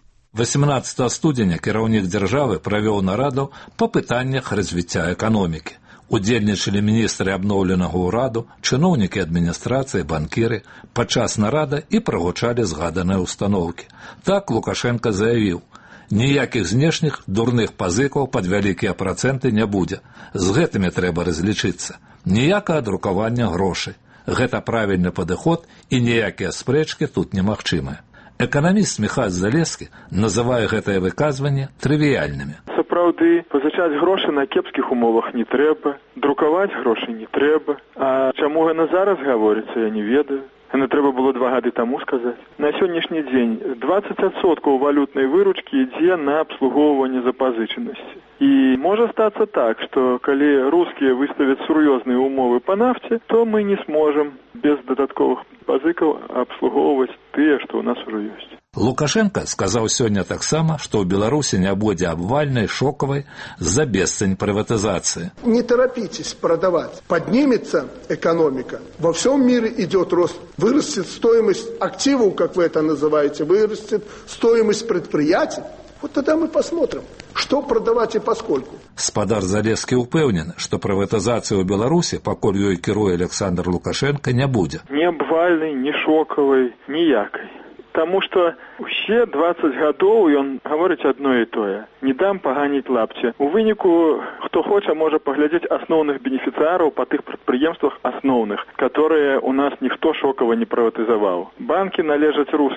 18 студзеня кіраўнік дзяржавы правёў нараду па пытаннях развіцця эканомікі. Удзельнічалі міністры абноўленага ўраду, чыноўнікі адміністрацыі, банкіры, падчас нарада і прагучалі згаданыя ўстаноўкі. Так Лукашенко заявіў: ніякіх знешніх дурных пазыкаў пад вялікія працэнты не будзе. З гэтымі трэба разлічыцца. Ніякага друкавання грошай. Гэта правільны падыход і ніякія спрэчкі тут немагчымыя. Эканаміст Міхась Залескі называе гэтае выказванне трывіяльнымі. Сапраўды, пазычаць грошы на кепскіх умовах не трэба, друкаваць грошы не трэба. А чаму яна зараз гаворыцца, я не ведаю. Яна трэба было 2 гады таму сказаць. На сённяшні дзень 20% валютнай выручкі ідзе на абслугоўванне запазычанасці. І можа стацца так, што калі рускія выставяць сур'ёзныя умовы па нафце, то мы не сможам без дадатковых пазыкаў абслугоўваць тыя, што ў нас ужо ёсць. Лукашенко сказаў сёння таксама, што ў Беларусі не будзе абвальнай, шоковай за бесцань прыватызацыі. Не торопитесь продавать. Поднимется экономика. Во всем мире идет рост. Вырастет стоимость активов, как вы это называете, вырастет стоимость предприятий. Вот тогда мы посмотрим, что продавать и поскольку. Спадар Залескі ўпэўнены, што прыватызацыі ў Беларусі, пакуль ёй кіруе Александр Лукашенко, не будзе. Ні абвальнай, ні шокавай, ніякай. Таму што ўсе 20 гадоў ён гаворыць адно і тое. Не дам паганіць лапці. У выніку, хто хоча, можа паглядзець асноўных бенефіцыяраў па тых прадпрыемствах асноўных, которые у нас ніхто шокава не прыватызаваў. Банкі належаць рускім.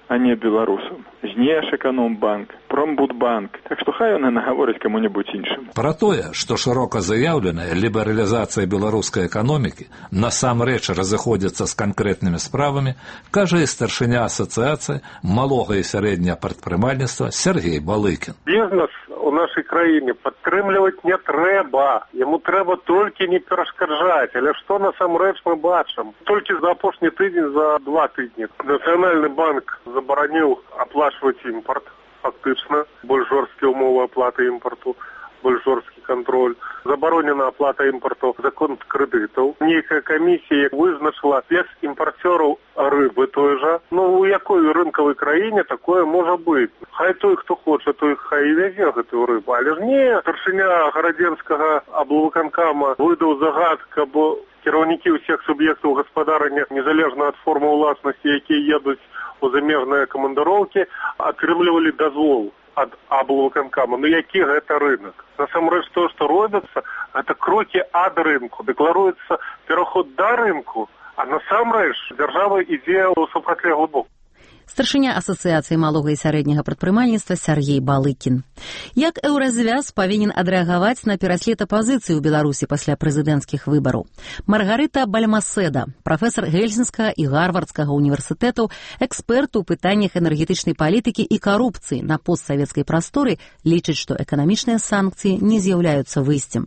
а не беларусам. Знешэканомбанк, Промбудбанк. Так што хай яны нагавораць каму-небудзь іншаму. Пра тое, што шырока заяўленая лібералізацыя беларускай эканомікі насамрэч разыходзіцца з канкрэтнымі справамі, кажа і старшыня асацыяцыі малога і сярэдняга прадпрымальніцтва Сергей Балыкін. Бізнес у нашай краіне падтрымліваць не трэба. Яму трэба толькі не перашкаджаць. Але што насамрэч мы бачым? Толькі за апошні тыдзень, за 2 тыдні Нацыянальны банк забараніў аплачваць імпорт. Фактычна, больш жорсткія ўмовы аплаты імпорту, больш жорсткі кантроль. Забаронена аплата імпорту за конт крэдытаў. Нейкая камісія вызначыла без імпарцёраў рыбы той жа. У якой рынкавай краіне такое можа быць? Хай той, хто хоча, той хай і вязе гэтую рыбу. Але ж не, старшыня гарадзенскага аблвыканкама выдаў загад, каб кіраўнікі ўсіх суб'ектаў гаспадарання, незалежна ад формы ўласнасці, якія едуць у замежныя камандароўкі, атрымлівалі дазвол ад аблвыканкама. Які гэта рынок? Насамрэч тое, што робіцца, гэта крокі ад рынку. Дэкларуецца пераход да рынку, а насамрэч дзяржава ідзе ў супрацьлеглы бок. Старшыня асацыяцыі малога і сярэдняга прадпрымальніцтва Сергей Балыкін. Як Еўразвяз павінен адрэагаваць на пераслед апазіцыі ў Беларусі пасля прэзідэнцкіх выбараў? Маргарыта Бальмаседа, прафесар Гельсінскага і Гарвардскага універсітэтаў, эксперт у пытаннях энергетычнай палітыкі і карупцыі на постсавецкай прасторы, лічыць, што эканамічныя санкцыі не з'яўляюцца выйсцем.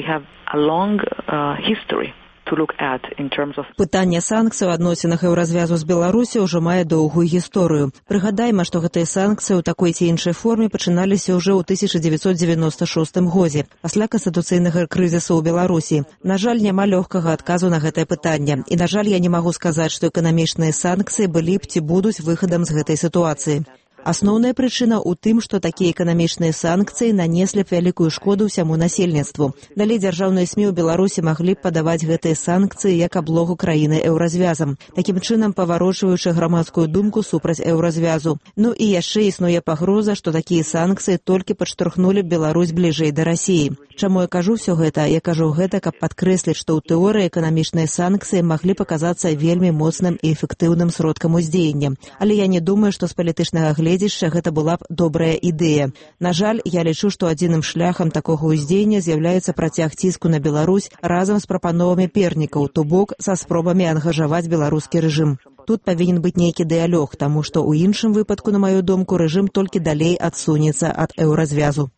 Пытанне санкцый у адносінах Еўразвязу з Беларусі ўжо мае доўгую гісторыю. Прыгадайма, што гэтыя санкцыі ў такой ці іншай форме пачыналіся ўжо ў 1996 годзе, пасля канстытуцыйнага крызісу ў Беларусі. На жаль, няма лёгкага адказу на гэтае пытанне. І, на жаль, я не магу сказаць, што эканамічныя санкцыі былі б ці будуць выхадам з гэтай сітуацыі. Асноўная прычына ў тым, што такія эканамічныя санкцыі нанеслі б вялікую шкоду ўсяму насельніцтву. Далей дзяржаўныя СМІ ў Беларусі маглі б падаваць гэтыя санкцыі як аблогу краіны еўразвязам, такім чынам паварочваючы грамадскую думку супраць еўразвязу. І яшчэ існуе пагроза, што такія санкцыі толькі падштурхнулі Беларусь бліжэй да Расіі. Чаму я кажу ўсё гэта? Я кажу гэта, каб падкрэсліць, што ў тэорыі эканамічныя санкцыі маглі паказацца вельмі моцным і эфектыўным сродкам уздзеяння. Але я не думаю, што з палітычнага гледзішча гэта была б добрая ідэя. На жаль, я лічу, што адзіным шляхам такога ўздзеяння з'яўляецца працяг ціску на Беларусь разам з прапановамі пернікаў, то бок са спробамі ангажаваць беларускі рэжым. Тут павінен быць нейкі дыялог, таму што ў іншым выпадку, на маю думку, рэжым толькі далей адсунецца ад еўразвязу.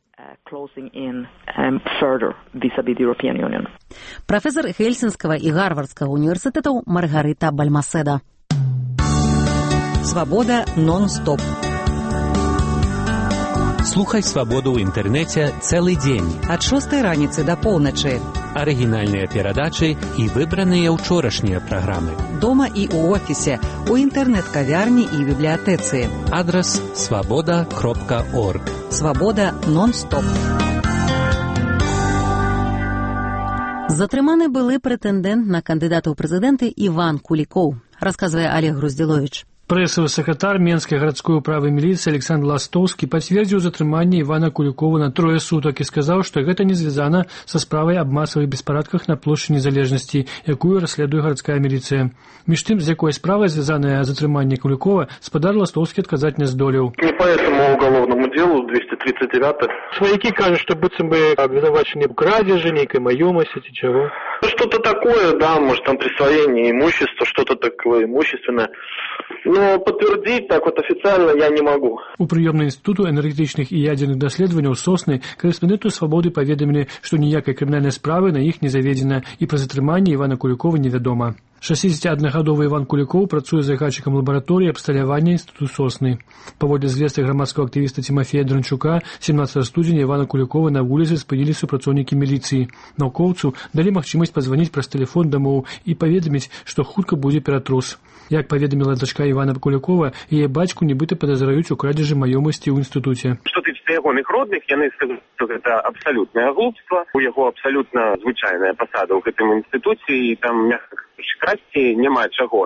Прафесор Гельсінскага і Гарвардскага універсітэтаў Маргарыта Бальмаседа. Свабода нон-стоп. Слухай свабоду ў інтэрнэце цэлы дзень. Ад 6 раніцы да поўначы. Арыгінальныя перадачы і выбраныя ўчорашнія праграмы. Дома і ў офісе, у інтэрнэт-кавярні і бібліятэцы. Адрас свабода.орг. Свабода нон-стоп. Затрыманы былы прэтэндэнт на кандыдата ў прэзідэнты Іван Кулікоў, расказвае Олег Груздзіловіч. Прессовый секретарь Менской городской управы милиции Александр Ластовский подтвердил затрымание Ивана Куликова на 3 суток и сказал, что это не связано со справой об массовых беспорядках на площади Незалежности, якую расследует городская милиция. Между тем, с якой справой связанное затрымание Куликова, спадар Ластовский отказать не здолел. Не по этому уголовному делу, 239. Свояки кажут, что будто бы обвинувачены в крадеже, некой маемости, чего? Что-то такое, да, может там присвоение имущества, что-то такое имущественное. Но подтвердить так вот официально я не могу. У прыёмнага інстытуту энергетычных і ядзерных даследаванняў Сосны корэспандэнту «Свабоды» паведамілі, што ніякай крымінальнай справы на іх не заведзена і пра затрыманне Івана Кулікова невядома. 61-гадовы Іван Кулікоў працуе загадчыкам лабараторыі абсталявання інстытуту Сосны. Паводле звестак грамадскага актывіста Тимофея Дранчука, 17 студзеня Івана Кулікова на вуліцы спынілі супрацоўнікі міліцыі. Навукоўцу далі магчымасць пазваніць праз тэлефон дамоў і паведаміць, што хутка будзе ператрус. Як паведаміла дачка Івана Кулікова, яе бацьку нібыта падазраюць у крадзежы маёмасці ў інстытуце. Што тычыцца ягоных родных, яны скажуць, што гэта абсалютнае глупства, у яго абсалютна звычайная пасада ў гэтым інстытуце, і там, мякка кажучы, красці няма чаго.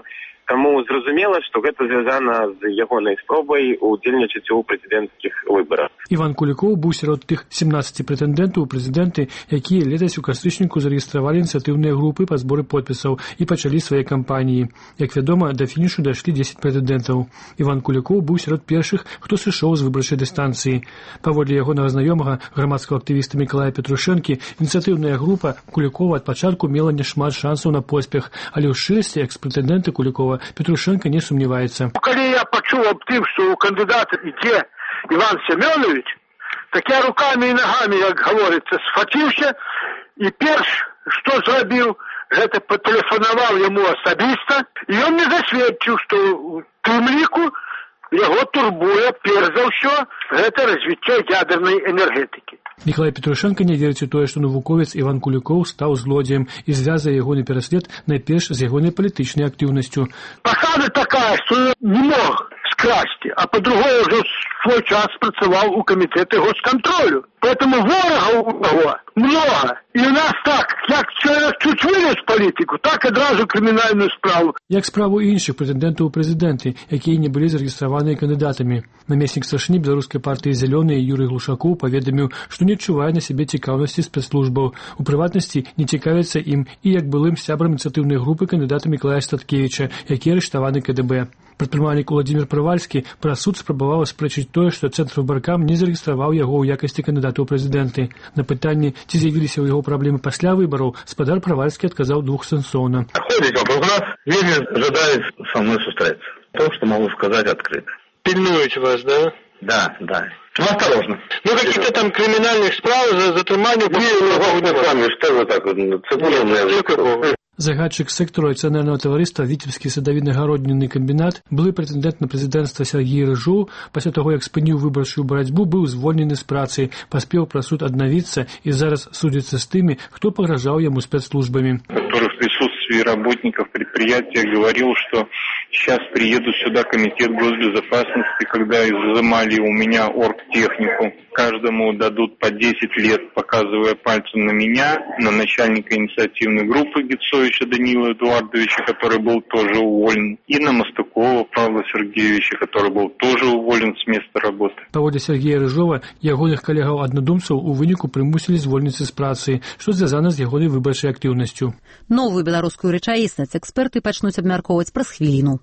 Таму зразумела, што гэта звязана з ягонай спробай удзельнічаць у прэзідэнцкіх выбарах. Іван Кулікоў быў сярод тых 17 прэтэндэнтаў у прэзідэнты, якія летась у кастрычніку зарэгістравалі ініцыятыўныя групы па зборы подпісаў і пачалі свае кампаніі. Як вядома, да фінішу дайшлі 10 прэтэндэнтаў. Іван Кулікоў быў сярод першых, хто сышоў з выбарчай дыстанцыі. Паводле ягонага знаёмага, грамадскага актывіста Мікалая Петрушэнкі, ініцыятыўная група Кулікова ад пачатку мела няшмат шансаў на поспех, але ў шчырасці экс-прэтэндэнта Кулікова Петрушенко не сумніваецца. Калі я пачуў аб тым, што у кандыдата ідзе Іван Семёнович, так я рукамі і нагамі, як гаворыцца, схваціўся і перш, што зрабіў, гэта патэлефанаваў яму асабіста, і ён мне засведчыў, што ў тым ліку яго турбуе перш за ўсё гэта развіццё ядернай энергетыкі. Мікалай Петрушенко не верыць у тое, што навуковец Іван Кулікоў стаў злодзеем і звязае ягоны пераслед найперш з ягонай палітычнай актыўнасцю. Пасада такая, што не мог скрасці, а па-другое ўжо свой час працаваў у камітэты госкантролю. Поэтому ворогаў у яго много. І у нас так, як чалавек чуть вылез палітыку, так адразу крымінальную справу. Як справу іншых прэтэндэнтаў у прэзідэнты, якія не былі зарэгістраваныя кандыдатамі. Намеснік старшыні беларускай партыі «Зелёныя» Юрый Глушакоў паведаміў, што не адчувае на сябе цікаўнасці спецслужбаў. У прыватнасці не цікавіцца ім і як былым сябрам ініцыятыўнай групы кандыдата Мікалая Статкевіча, які арыштаваны КДБ. Прадпрымальнік Уладзімір Прывальскі праз суд спрабаваў аспрэчыць тое, што Цэнтрфабаркам не зарэгістраваў яго ў якасці кандыдата ў прэзідэнты. На пытанне, ці з'явіліся ў яго праблемы пасля выбараў, спадар Прывальскі адказаў двухсэнсоўна. Ходить вокруг нас, вельмі жадает со мной встретиться. То, что могу сказать открыто. Пильнуете вас, да? Да, да. Ну, осторожно. Ну, каких-то там криминальных справ за затрыманию... Что вы так, цибулинные... Загадчык сектару акцыянернага таварыства Віцебскі садавінна-гароднінны камбінат, былы прэтэндэнт на прэзідэнцтва Сергей Рыжоў, пасля таго, як спыніў выбарчую барацьбу, быў звольнены з працы, паспеў пра суд аднавіцца і зараз судзіцца з тымі, хто пагражаў яму спецслужбамі. Который в присутствии работников предприятия говорил, что сейчас приедут сюда комитет госбезопасности, когда изымали у меня оргтехнику. Каждому дадут по 10 лет, показывая пальцем на меня, на начальника инициативной группы Гицовича Данила Эдуардовича, который был тоже уволен, и на Мастукова Павла Сергеевича, который был тоже уволен с места работы. Паводле Сергея Рыжова, ягоных калегаў-аднадумцаў у выніку прымусілі звольніцца з працы, што звязана з ягонай выбарчай актыўнасцю. Новую беларускую рэчаіснасць эксперты пачнуць абмяркоўваць праз хвіліну.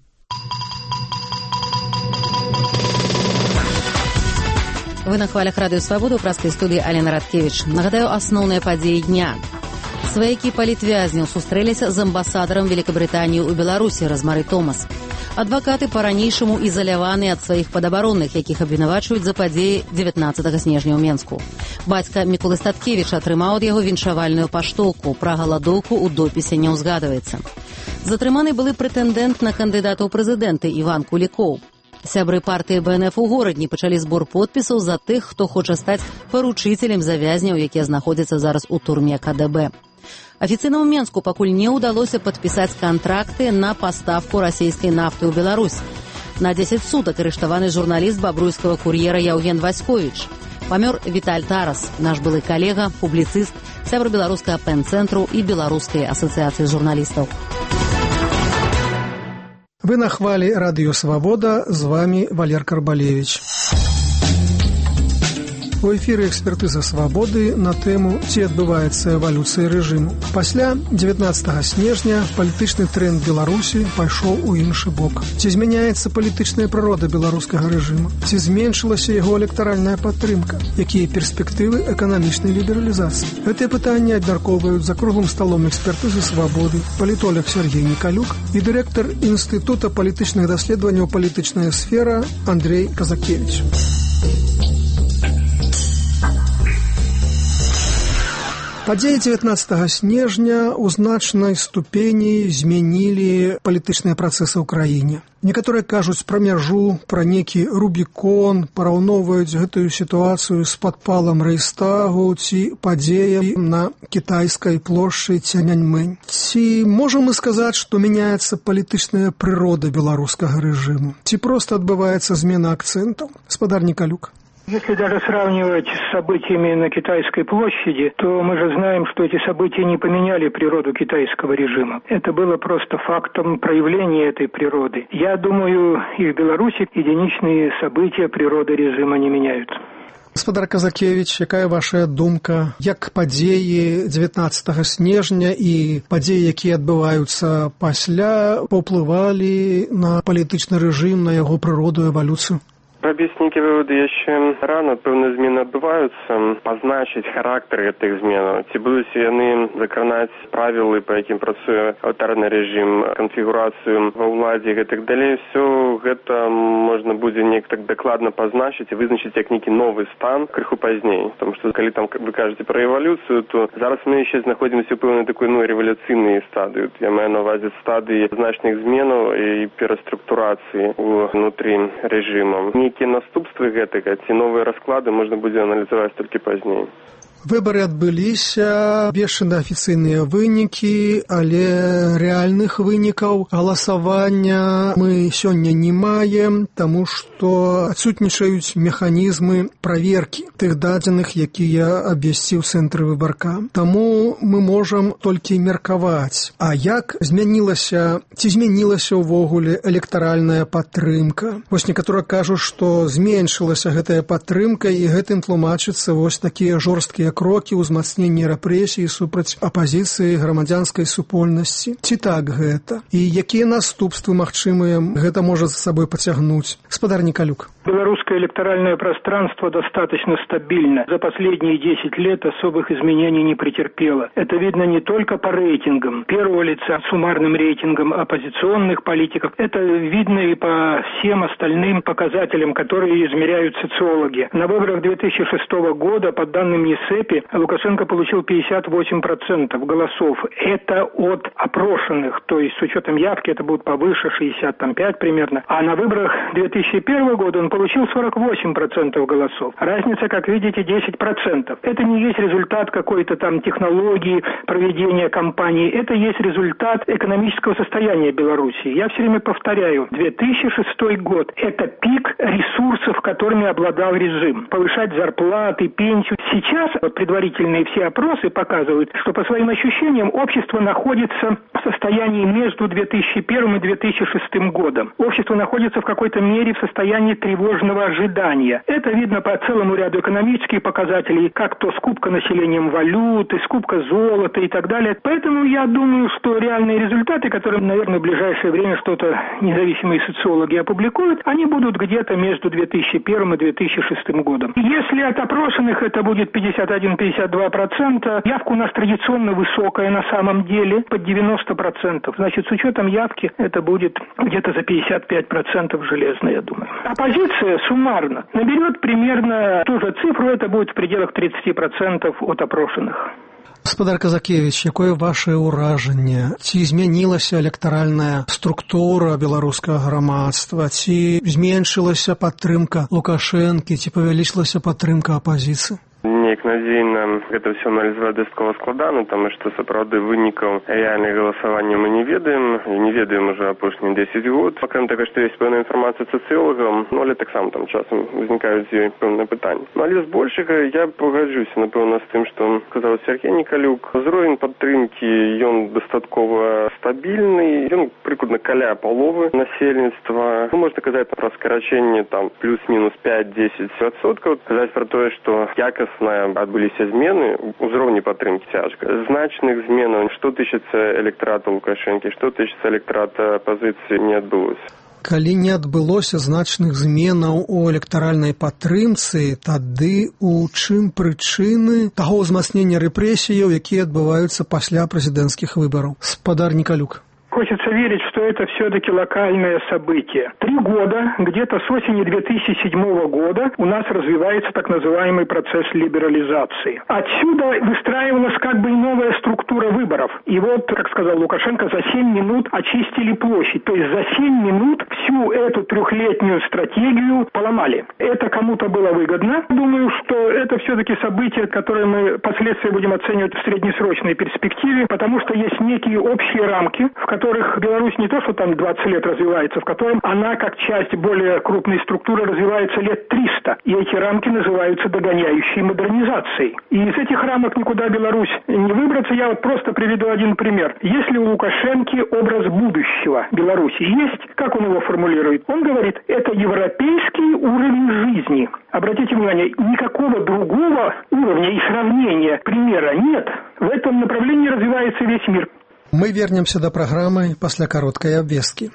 Вы на хвалях Радыё Свабода ў праскай студыі Алена Радкевіч. Нагадаю, асноўныя падзеі дня. Сваякі палітвязняў сустрэліся з амбасадарам Великабрытаніі ў Беларусі Размары Томас. Адвакаты па-ранейшаму ізаляваны ад сваіх падабаронных, якіх абвінавачваюць за падзеі 19 снежня ў Менску. Бацька Міколы Статкевіча атрымаў ад яго віншавальную паштоўку. Пра галадоўку ў допісе не ўзгадваецца. Затрыманы былы прэтэндэнт на кандыдата ў прэзідэнты Іван Кулікоў. Сябры партыі БНФ у горадні пачалі збор подпісаў за тых, хто хоча стаць паручыцелем за вязняў, якія знаходзяцца зараз у турме КДБ. Афіцыйна ў Менску пакуль не ўдалося падпісаць кантракты на паставку расійскай нафты ў Беларусь. На 10 сутак арыштаваны журналіст бабруйскага кур'ера Яўген Васьковіч. Памёр Віталь Тарас, наш былы калега, публіцыст, сябр беларускага пэн-цэнтру і беларускай асацыяцыі журналістаў. Вы на хвале Радыё Свабода, з вами Валер Карбалевич. У эфіры экспертыза свабоды на тэму «Ці адбываецца эвалюцыя рэжыму». Пасля 19 снежня палітычны тренд Беларусі пайшоў у іншы бок. Ці змяняецца палітычная прырода беларускага рэжыма? Ці зменшылася яго электаральная падтрымка? Якія перспектывы эканамічнай лібералізацыі? Гэтыя пытанні абмяркоўваюць за круглым сталом экспертызы свабоды палітолог Сергей Николюк і дырэктар Інстытута палітычных даследаванняў «Палітычная сфера» Андрей Казакевич. Падзеі 19 снежня ў значнай ступені змянілі палітычныя працэсы ў краіне. Некаторыя кажуць пра мяжу, пра некі рубікон, параўноўваюць гэтую сітуацыю з падпалам Рэйхстагу ці падзеяй на кітайскай плошчы Цяньаньмэнь. Ці можам мы сказаць, што мяняецца палітычная прырода беларускага рэжыму? Ці проста адбываецца змена акцэнтаў? Спадар Николюк. Если даже сравнивать с событиями на Китайской площади, то мы же знаем, что эти события не поменяли природу китайского режима. Это было просто фактом проявления этой природы. Я думаю, и в Беларуси единичные события природы режима не меняют. Гаспадар Казакевич, якая ваша думка, як падзеі 19 снежня і падзеі, якія адбываюцца пасля, паўплывалі на палітычны рэжым, на яго прыроду і эвалюцыю? Робіць нейкія выводы яшчэ рано, пэўныя змены адбываюцца. Пазначыць характар гэтых зменаў, ці будуць яны закранаць правілы, па якім працуе аўтарытарны рэжым, канфігурацыю ва ўладзе і гэтак далей, все гэта можна будзе неяк так дакладна пазначыць і вызначыць як нейкі новы стан крыху пазней. Потому што калі там вы кажаце пра эвалюцыю, то зараз мы яшчэ знаходзімся ў пэўнай такой рэвалюцыйнай стадыі. Я маю на увазе стадыі значных зменаў і пераструктурацыі ўнутры рэжыма. Нейкія наступствы гэтага ці новыя расклады можна будзе аналізаваць толькі пазней. Выборы адбыліся, абвешчаны афіцыйныя вынікі, але рэальных вынікаў галасавання мы сёння не маем, таму што адсутнічаюць механізмы праверкі тых дадзеных, якія абвясціў цэнтр выбарка. Таму мы можам толькі меркаваць, а як змянілася, ці змянілася ўвогуле электаральная падтрымка. Вось некаторыя кажуць, што зменшылася гэтая падтрымка, і гэтым тлумачыцца вось такія жорсткія крокі ўзмацнення рэпрэсій супраць апазіцыі грамадзянскай супольнасці. Ці так гэта? І якія наступствы магчымыя гэта можа за сабой пацягнуць? Гаспадар Николюк. Белорусское электоральное пространство достаточно стабильно. За последние 10 лет особых изменений не претерпело. Это видно не только по рейтингам первого лица, суммарным рейтингам оппозиционных политиков. Это видно и по всем остальным показателям, которые измеряют социологи. На выборах 2006 года, по данным НИСЭПи, Лукашенко получил 58% голосов. Это от опрошенных, то есть с учетом явки это будет повыше, 65 примерно. А на выборах 2001 года он получил 48% голосов. Разница, как видите, 10%. Это не есть результат какой-то там технологии проведения кампании. Это есть результат экономического состояния Беларуси. Я все время повторяю, 2006 год – это пик ресурсов, которыми обладал режим. Повышать зарплаты, пенсию. Сейчас предварительные все опросы показывают, что по своим ощущениям общество находится в состоянии между 2001 и 2006 годом. Общество находится в какой-то мере в состоянии тревожного ожидания. Это видно по целому ряду экономических показателей, как то скупка населением валюты, скупка золота и так далее. Поэтому я думаю, что реальные результаты, которые, наверное, в ближайшее время что-то независимые социологи опубликуют, они будут где-то между 2001 и 2006 годом. Если от опрошенных это будет 51-52%, явка у нас традиционно высокая на самом деле, под 90%. Значит, с учетом явки это будет где-то за 55% железно, я думаю. Оппозиция суммарно наберет примерно ту же цифру, это будет в пределах 30% от опрошенных. Гаспадар Казакевич, якое ваше ўражанне? Ці змянілася электаральная структура беларускага грамадства? Ці зменшылася падтрымка Лукашэнкі? Ці павялічылася падтрымка апазіцыі? Неяк надзейна гэта ўсё аналізаваць дастаткова складана, таму што сапраўды вынікаў рэальнага галасавання мы не ведаем, і не ведаем ужо апошнія 10 год. Пакрым таго, што ёсць пэўная інфармацыя сацыолагам, але таксама там часам узнікаюць з ёй пэўныя пытанні. Але збольшага я пагаджуся, напэўна, з тым, што сказаў Сергей Николюк. Узровень падтрымкі, ён дастаткова стабільны, ён прыкладна каля паловы насельніцтва. Можна казаць пра скарачэнне там плюс-мінус 5-10%, казаць пра тое, што якасна адбыліся змены, узроўні падтрымкі цяжка. Значных зменаў, што тычыцца электарата Лукашэнкі, што тычыцца электарата апазіцыі, не адбылося. Калі не адбылося значных зменаў у электаральнай падтрымцы, тады у чым прычыны таго ўзмацнення рэпрэсіяў, якія адбываюцца пасля прэзідэнцкіх выбараў? Гаспадар Николюк. Хочется верить, что это все-таки локальное событие. 3 года, где-то с осени 2007 года, у нас развивается так называемый процесс либерализации. Отсюда выстраивалась как бы и новая структура выборов. И вот, как сказал Лукашенко, за 7 минут очистили площадь. То есть за 7 минут всю эту 3-летнюю стратегию поломали. Это кому-то было выгодно. Думаю, что это все-таки событие, которое мы впоследствии будем оценивать в среднесрочной перспективе, потому что есть некие общие рамки, в которых которых Беларусь не то, что там 20 лет развивается, в котором она как часть более крупной структуры развивается лет 300. И эти рамки называются догоняющей модернизацией. И из этих рамок никуда Беларусь не выбраться. Я вот просто приведу один пример. Если у Лукашенко образ будущего Беларуси есть, как он его формулирует? Он говорит, это европейский уровень жизни. Обратите внимание, никакого другого уровня и сравнения, примера нет. В этом направлении развивается весь мир. Мы вернемся до программы после короткой обвестки.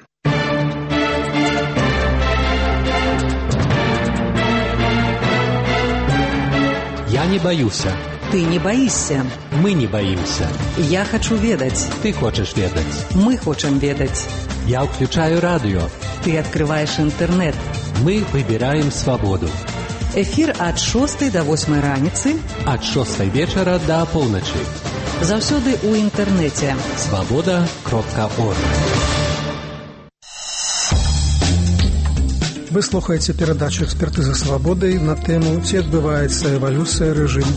Я не боюся. Ты не боишься. Мы не боимся. Я хочу ведать. Ты хочешь ведать. Мы хотим ведать. Я включаю радио. Ты открываешь интернет. Мы выбираем свободу. Эфир от 6 до 8 раніцы. От 6 вечера до полночи. Заўсёды у інтэрнэце. Свобода.орг. Вы слухаеце перадачу «Экспертиза свободы» на тему «Ці адбываецца эвалюцыя рэжыму».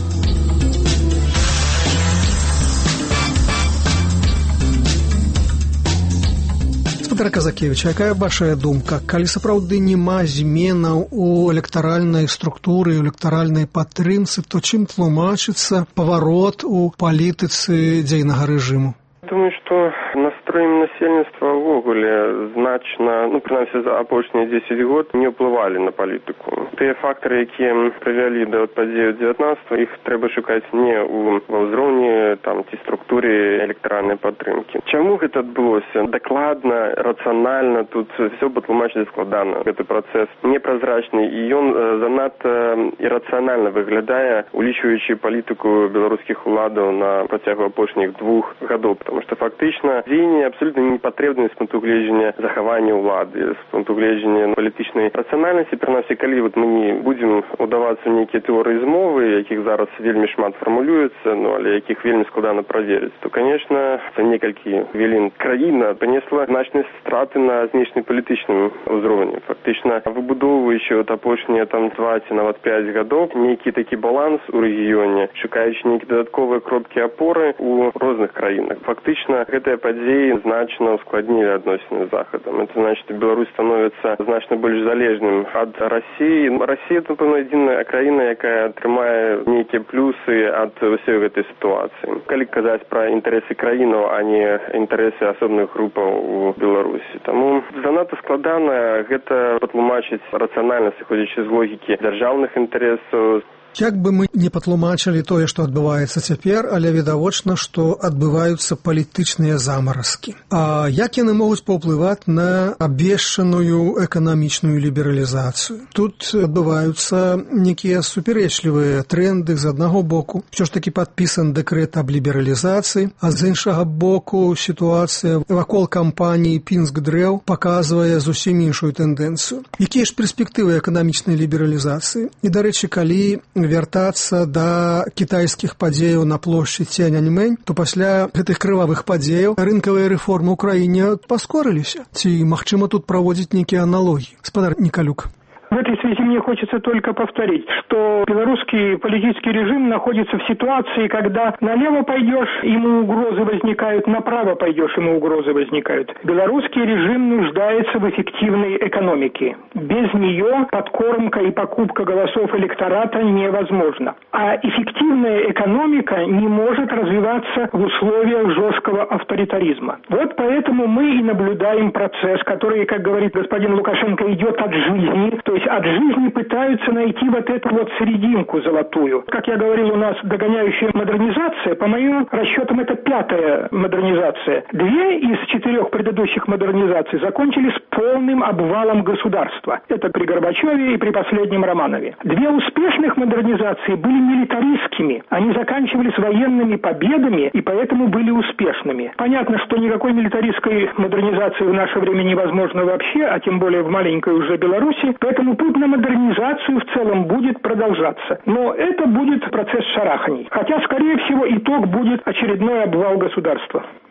Спадар Казакевич, якая ваша думка? Калі сапраўды няма зменаў у электаральнай структуры, у электаральнай падтрымцы, то чым тлумачыцца паварот у палітыцы дзейнага рэжыму? Думаю, что настроем насельніцтва ўвогуле значна, прынамсі за апошнія 10 год не ўплывалі на палітыку. Тыя фактары, якія прывялі да падзеяў 19-го, іх трэба шукаць не ва ўзроўні ці структуры электаральнай падтрымкі. Чаму гэта адбылося? Дакладна, рацыянальна тут все патлумачыць складана. Гэты працэс непразрачны і ён занадта ірацыянальна выглядае, улічваючы палітыку беларускіх уладаў на працягу апошніх 2 гадоў. Потому что фактично дзеянне абсолютно не патрэбна з пункту гледжання захавання ўлады, з пункту гледжання палітычнай рацыянальнасці. Прынамсі, калі мы не будзем удавацца ў нейкія тэорыі змовы, якіх зараз вельмі шмат фармулюецца, але якіх вельмі складана праверыць, то, конечно, за некалькі хвілін краіна панесла значныя страты на знешнепалітычным узроўні. Фактычна, выбудоўваючы апошнія 2 ці нават 5 гадоў нейкі такі баланс у рэгіёне, шукаючы нейкія дадатковыя кропкі апоры ў розных краінах. Фактычна, гэтыя падзеі значна ускладнілі адносіны з Захадам. Это значит, что Беларусь становится значна больш залежным ад России. Россия, напэўна, адзіная краіна, якая атрымае нейкія плюсы ад усёй гэтай сітуацыі. Калі казаць пра інтарэсы краінаў, а не інтарэсы асобных групаў у Беларусі. Таму занадта складана гэта патлумачыць рацыянальна, сыходзячы з логікі дзяржаўных інтарэсаў. Як бы мы не патлумачылі тое, што адбываецца цяпер, але відавочна, што адбываюцца палітычныя замаразкі. А як яны могуць паўплываць на абвешчаную эканамічную лібералізацыю? Тут адбываюцца некія супярэчлівыя тренды з аднаго боку. Усё ж такі падпісан дэкрэт аб лібералізацыі, а з іншага боку сітуацыя вакол кампаніі Пінск-Дрэў паказвае зусім іншую тэндэнцыю. Якія ж перспектывы эканамічнай лібералізацыі? І, дарэчы, калі вяртацца да кітайскіх падзеяў на плошчы Цяньаньмэнь, то пасля гэтых крывавых падзеяў рынкавыя рэформы ў краіне паскорыліся. Ці магчыма тут праводзіць нейкія аналогіі? Спадар Николюк. В этой связи мне хочется только повторить, что белорусский политический режим находится в ситуации, когда налево пойдешь, ему угрозы возникают, направо пойдешь, ему угрозы возникают. Белорусский режим нуждается в эффективной экономике. Без нее подкормка и покупка голосов электората невозможна. А эффективная экономика не может развиваться в условиях жесткого авторитаризма. Вот поэтому мы и наблюдаем процесс, который, как говорит господин Лукашенко, идет от жизни, то есть от жизни пытаются найти вот эту вот серединку золотую. Как я говорил, у нас догоняющая модернизация, по моим расчетам, это 5-я модернизация. 2 из 4 предыдущих модернизаций закончились полным обвалом государства. Это при Горбачеве и при последнем Романове. 2 успешных модернизации были милитаристскими. Они заканчивались военными победами и поэтому были успешными. Понятно, что никакой милитаристской модернизации в наше время невозможно вообще, а тем более в маленькой уже Беларуси. Поэтому путь на модернизацию в целом будет продолжаться. Но это будет процесс шараханий. Хотя, скорее всего, итог будет очередной обвал государства. С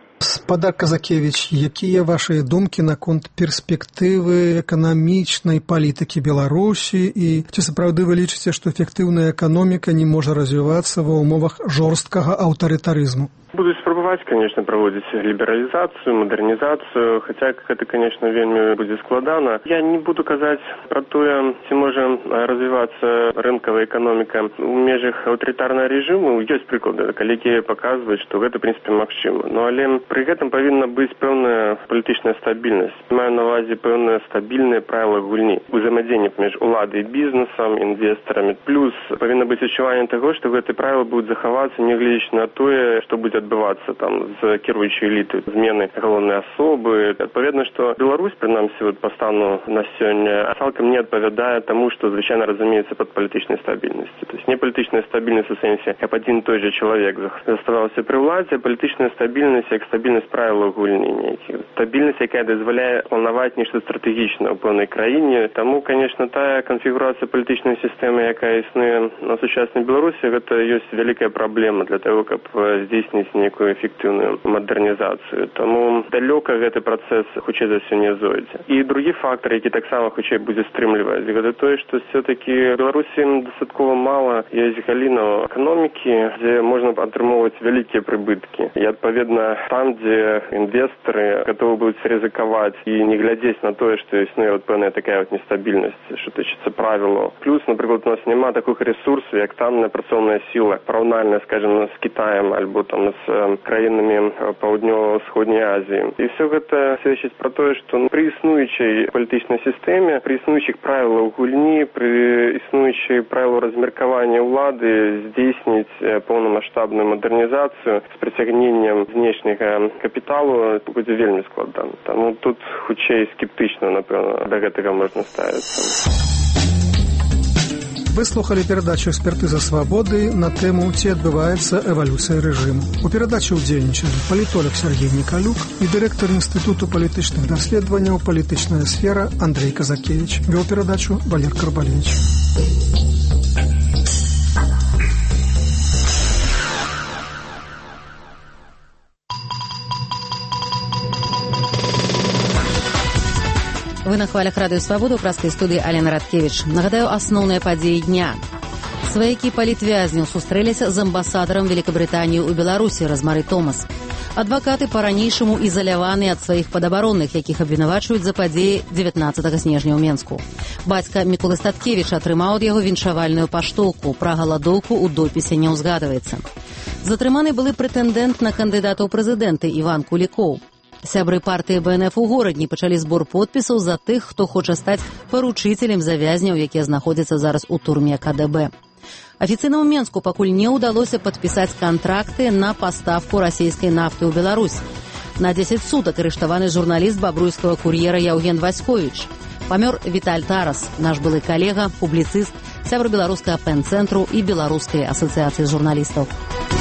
Гаспадар Казакевич, якія вашыя думкі наконт перспектывы эканамічнай палітыкі Беларусі і ці сапраўды вы лічыце, што эфектыўная эканоміка не можа развівацца ва ўмовах жорсткага аўтарытарызму? Будуць спрабаваць, конечно, праводзіць лібералізацыю, мадэрнізацыю, хаця гэта, конечно, вельмі будзе складана. Я не буду казаць пра тое, ці можа развівацца рынкавая эканоміка ў межах аўтарытарнага рэжыму. Ёсць прыклады, якія паказваюць, што гэта, в прынцыпе, магчыма. Но але пры гэтым павінна быць пэўная палітычная стабільнасць. Маю на ўвазе пэўныя стабільныя правілы гульні. Узаемадзеянне паміж уладай і бізнесам, інвестарамі. Плюс павінна быць адчуванне таго, што гэтыя правілы будуць захавацца, нягледзячы на тое, што будзе адбывацца там з кіруючай эліты, змены галоўнай асобы. Адпаведна, што Беларусь, прынамсі, па стану на сёння цалкам не адпавядае таму, што звычайна разумеецца пад палітычнай стабільнасцю. То есть не палітычная стабільнасць у сэнсе, каб адзін той жа чалавек заставаўся пры ўладзе, палітычная стабільнасць як стабільнасць правілаў гульні нейкіх. Стабільнасць, якая дазваляе планаваць нешта стратэгічнае ў пэўнай краіне. Таму, конечно, тая канфігурацыя палітычнай сістэмы, якая існуе на сучаснай Беларусі, гэта ёсць вялікая праблема для таго, каб здзейсніць некую эфектыўную мадэрнізацыю. Таму далёка гэты працэс хутчэй за ўсё не зойдзе. І другі фактор, які таксама хутчэй будзе стрымліваць, гэта тое, што все-таки Беларусі дастаткова мала ёсць галінаў эканомікі, дзе можна атрымоўваць вялікія прыбыткі. І адпаведна там, дзе інвестары гатовы будуць рызыкаваць і не глядзець на тое, што існуе пэўная такая нестабільнасць, што тычыцца правілаў. Плюс, напрыклад, у нас няма такіх рэсурсаў, як там працоўная сіла, параўнальна, скажем, з Кітаем альбо там з краінамі Паўднёва-ўсходняй Азіі. І все гэта сведчыць пра тое, што пры існуючай палітычнай сістэме, пры існуючых правілах гульні, пры існуючай правілах размеркавання ўлады здзейсніць поўнамаштабную мадэрнізацыю з прыцягненнем знешняга капіталу будзе вельмі складана. Таму тут хутчэй скептычна, напэўна, да гэтага можна ставіцца. Вы слухали перадачу «Экспертыза свабоды» на тэму «Ці адбываецца эвалюцыя рэжыму». У перадачы ўдзельнічалі палітолог Сергей Николюк і дырэктар Інстытуту палітычных даследаванняў «Палітычная сфера» Андрей Казакевич. Вёў перадачу Валер Карбалевич. Вы на хвалях радыё «Свабода» ў праскай студыі Алена Радкевіч. Нагадаю, асноўныя падзеі дня. Сваякі палітвязняў сустрэліся з амбасадарам Великабрытаніі ў Беларусі Размары Томас. Адвакаты па-ранейшаму ізаляваны ад сваіх падабаронных, якіх абвінавачваюць за падзеі 19 снежня ў Менску. Бацька Міколы Статкевіча атрымаў ад яго віншавальную паштоўку. Пра галадоўку ў допісе не ўзгадваецца. Затрыманы былы прэтэндэнт на кандыдата ў прэзідэнты Іван Кулікоў. Сябры партыі БНФ у горадні пачалі збор подпісаў за тых, хто хоча стаць паручыцелем завязняў, якія знаходзяцца зараз у турме КДБ. Афіцыйна ў Менску пакуль не ўдалося падпісаць кантракты на паставку расійскай нафты ў Беларусь. На 10 сутак арыштаваны журналіст бабруйскага кур'ера Яўген Васьковіч. Памёр Віталь Тарас, наш былы калега, публіцыст, сябр беларускага пэн-цэнтру і беларускай асацыяцыі журналістаў.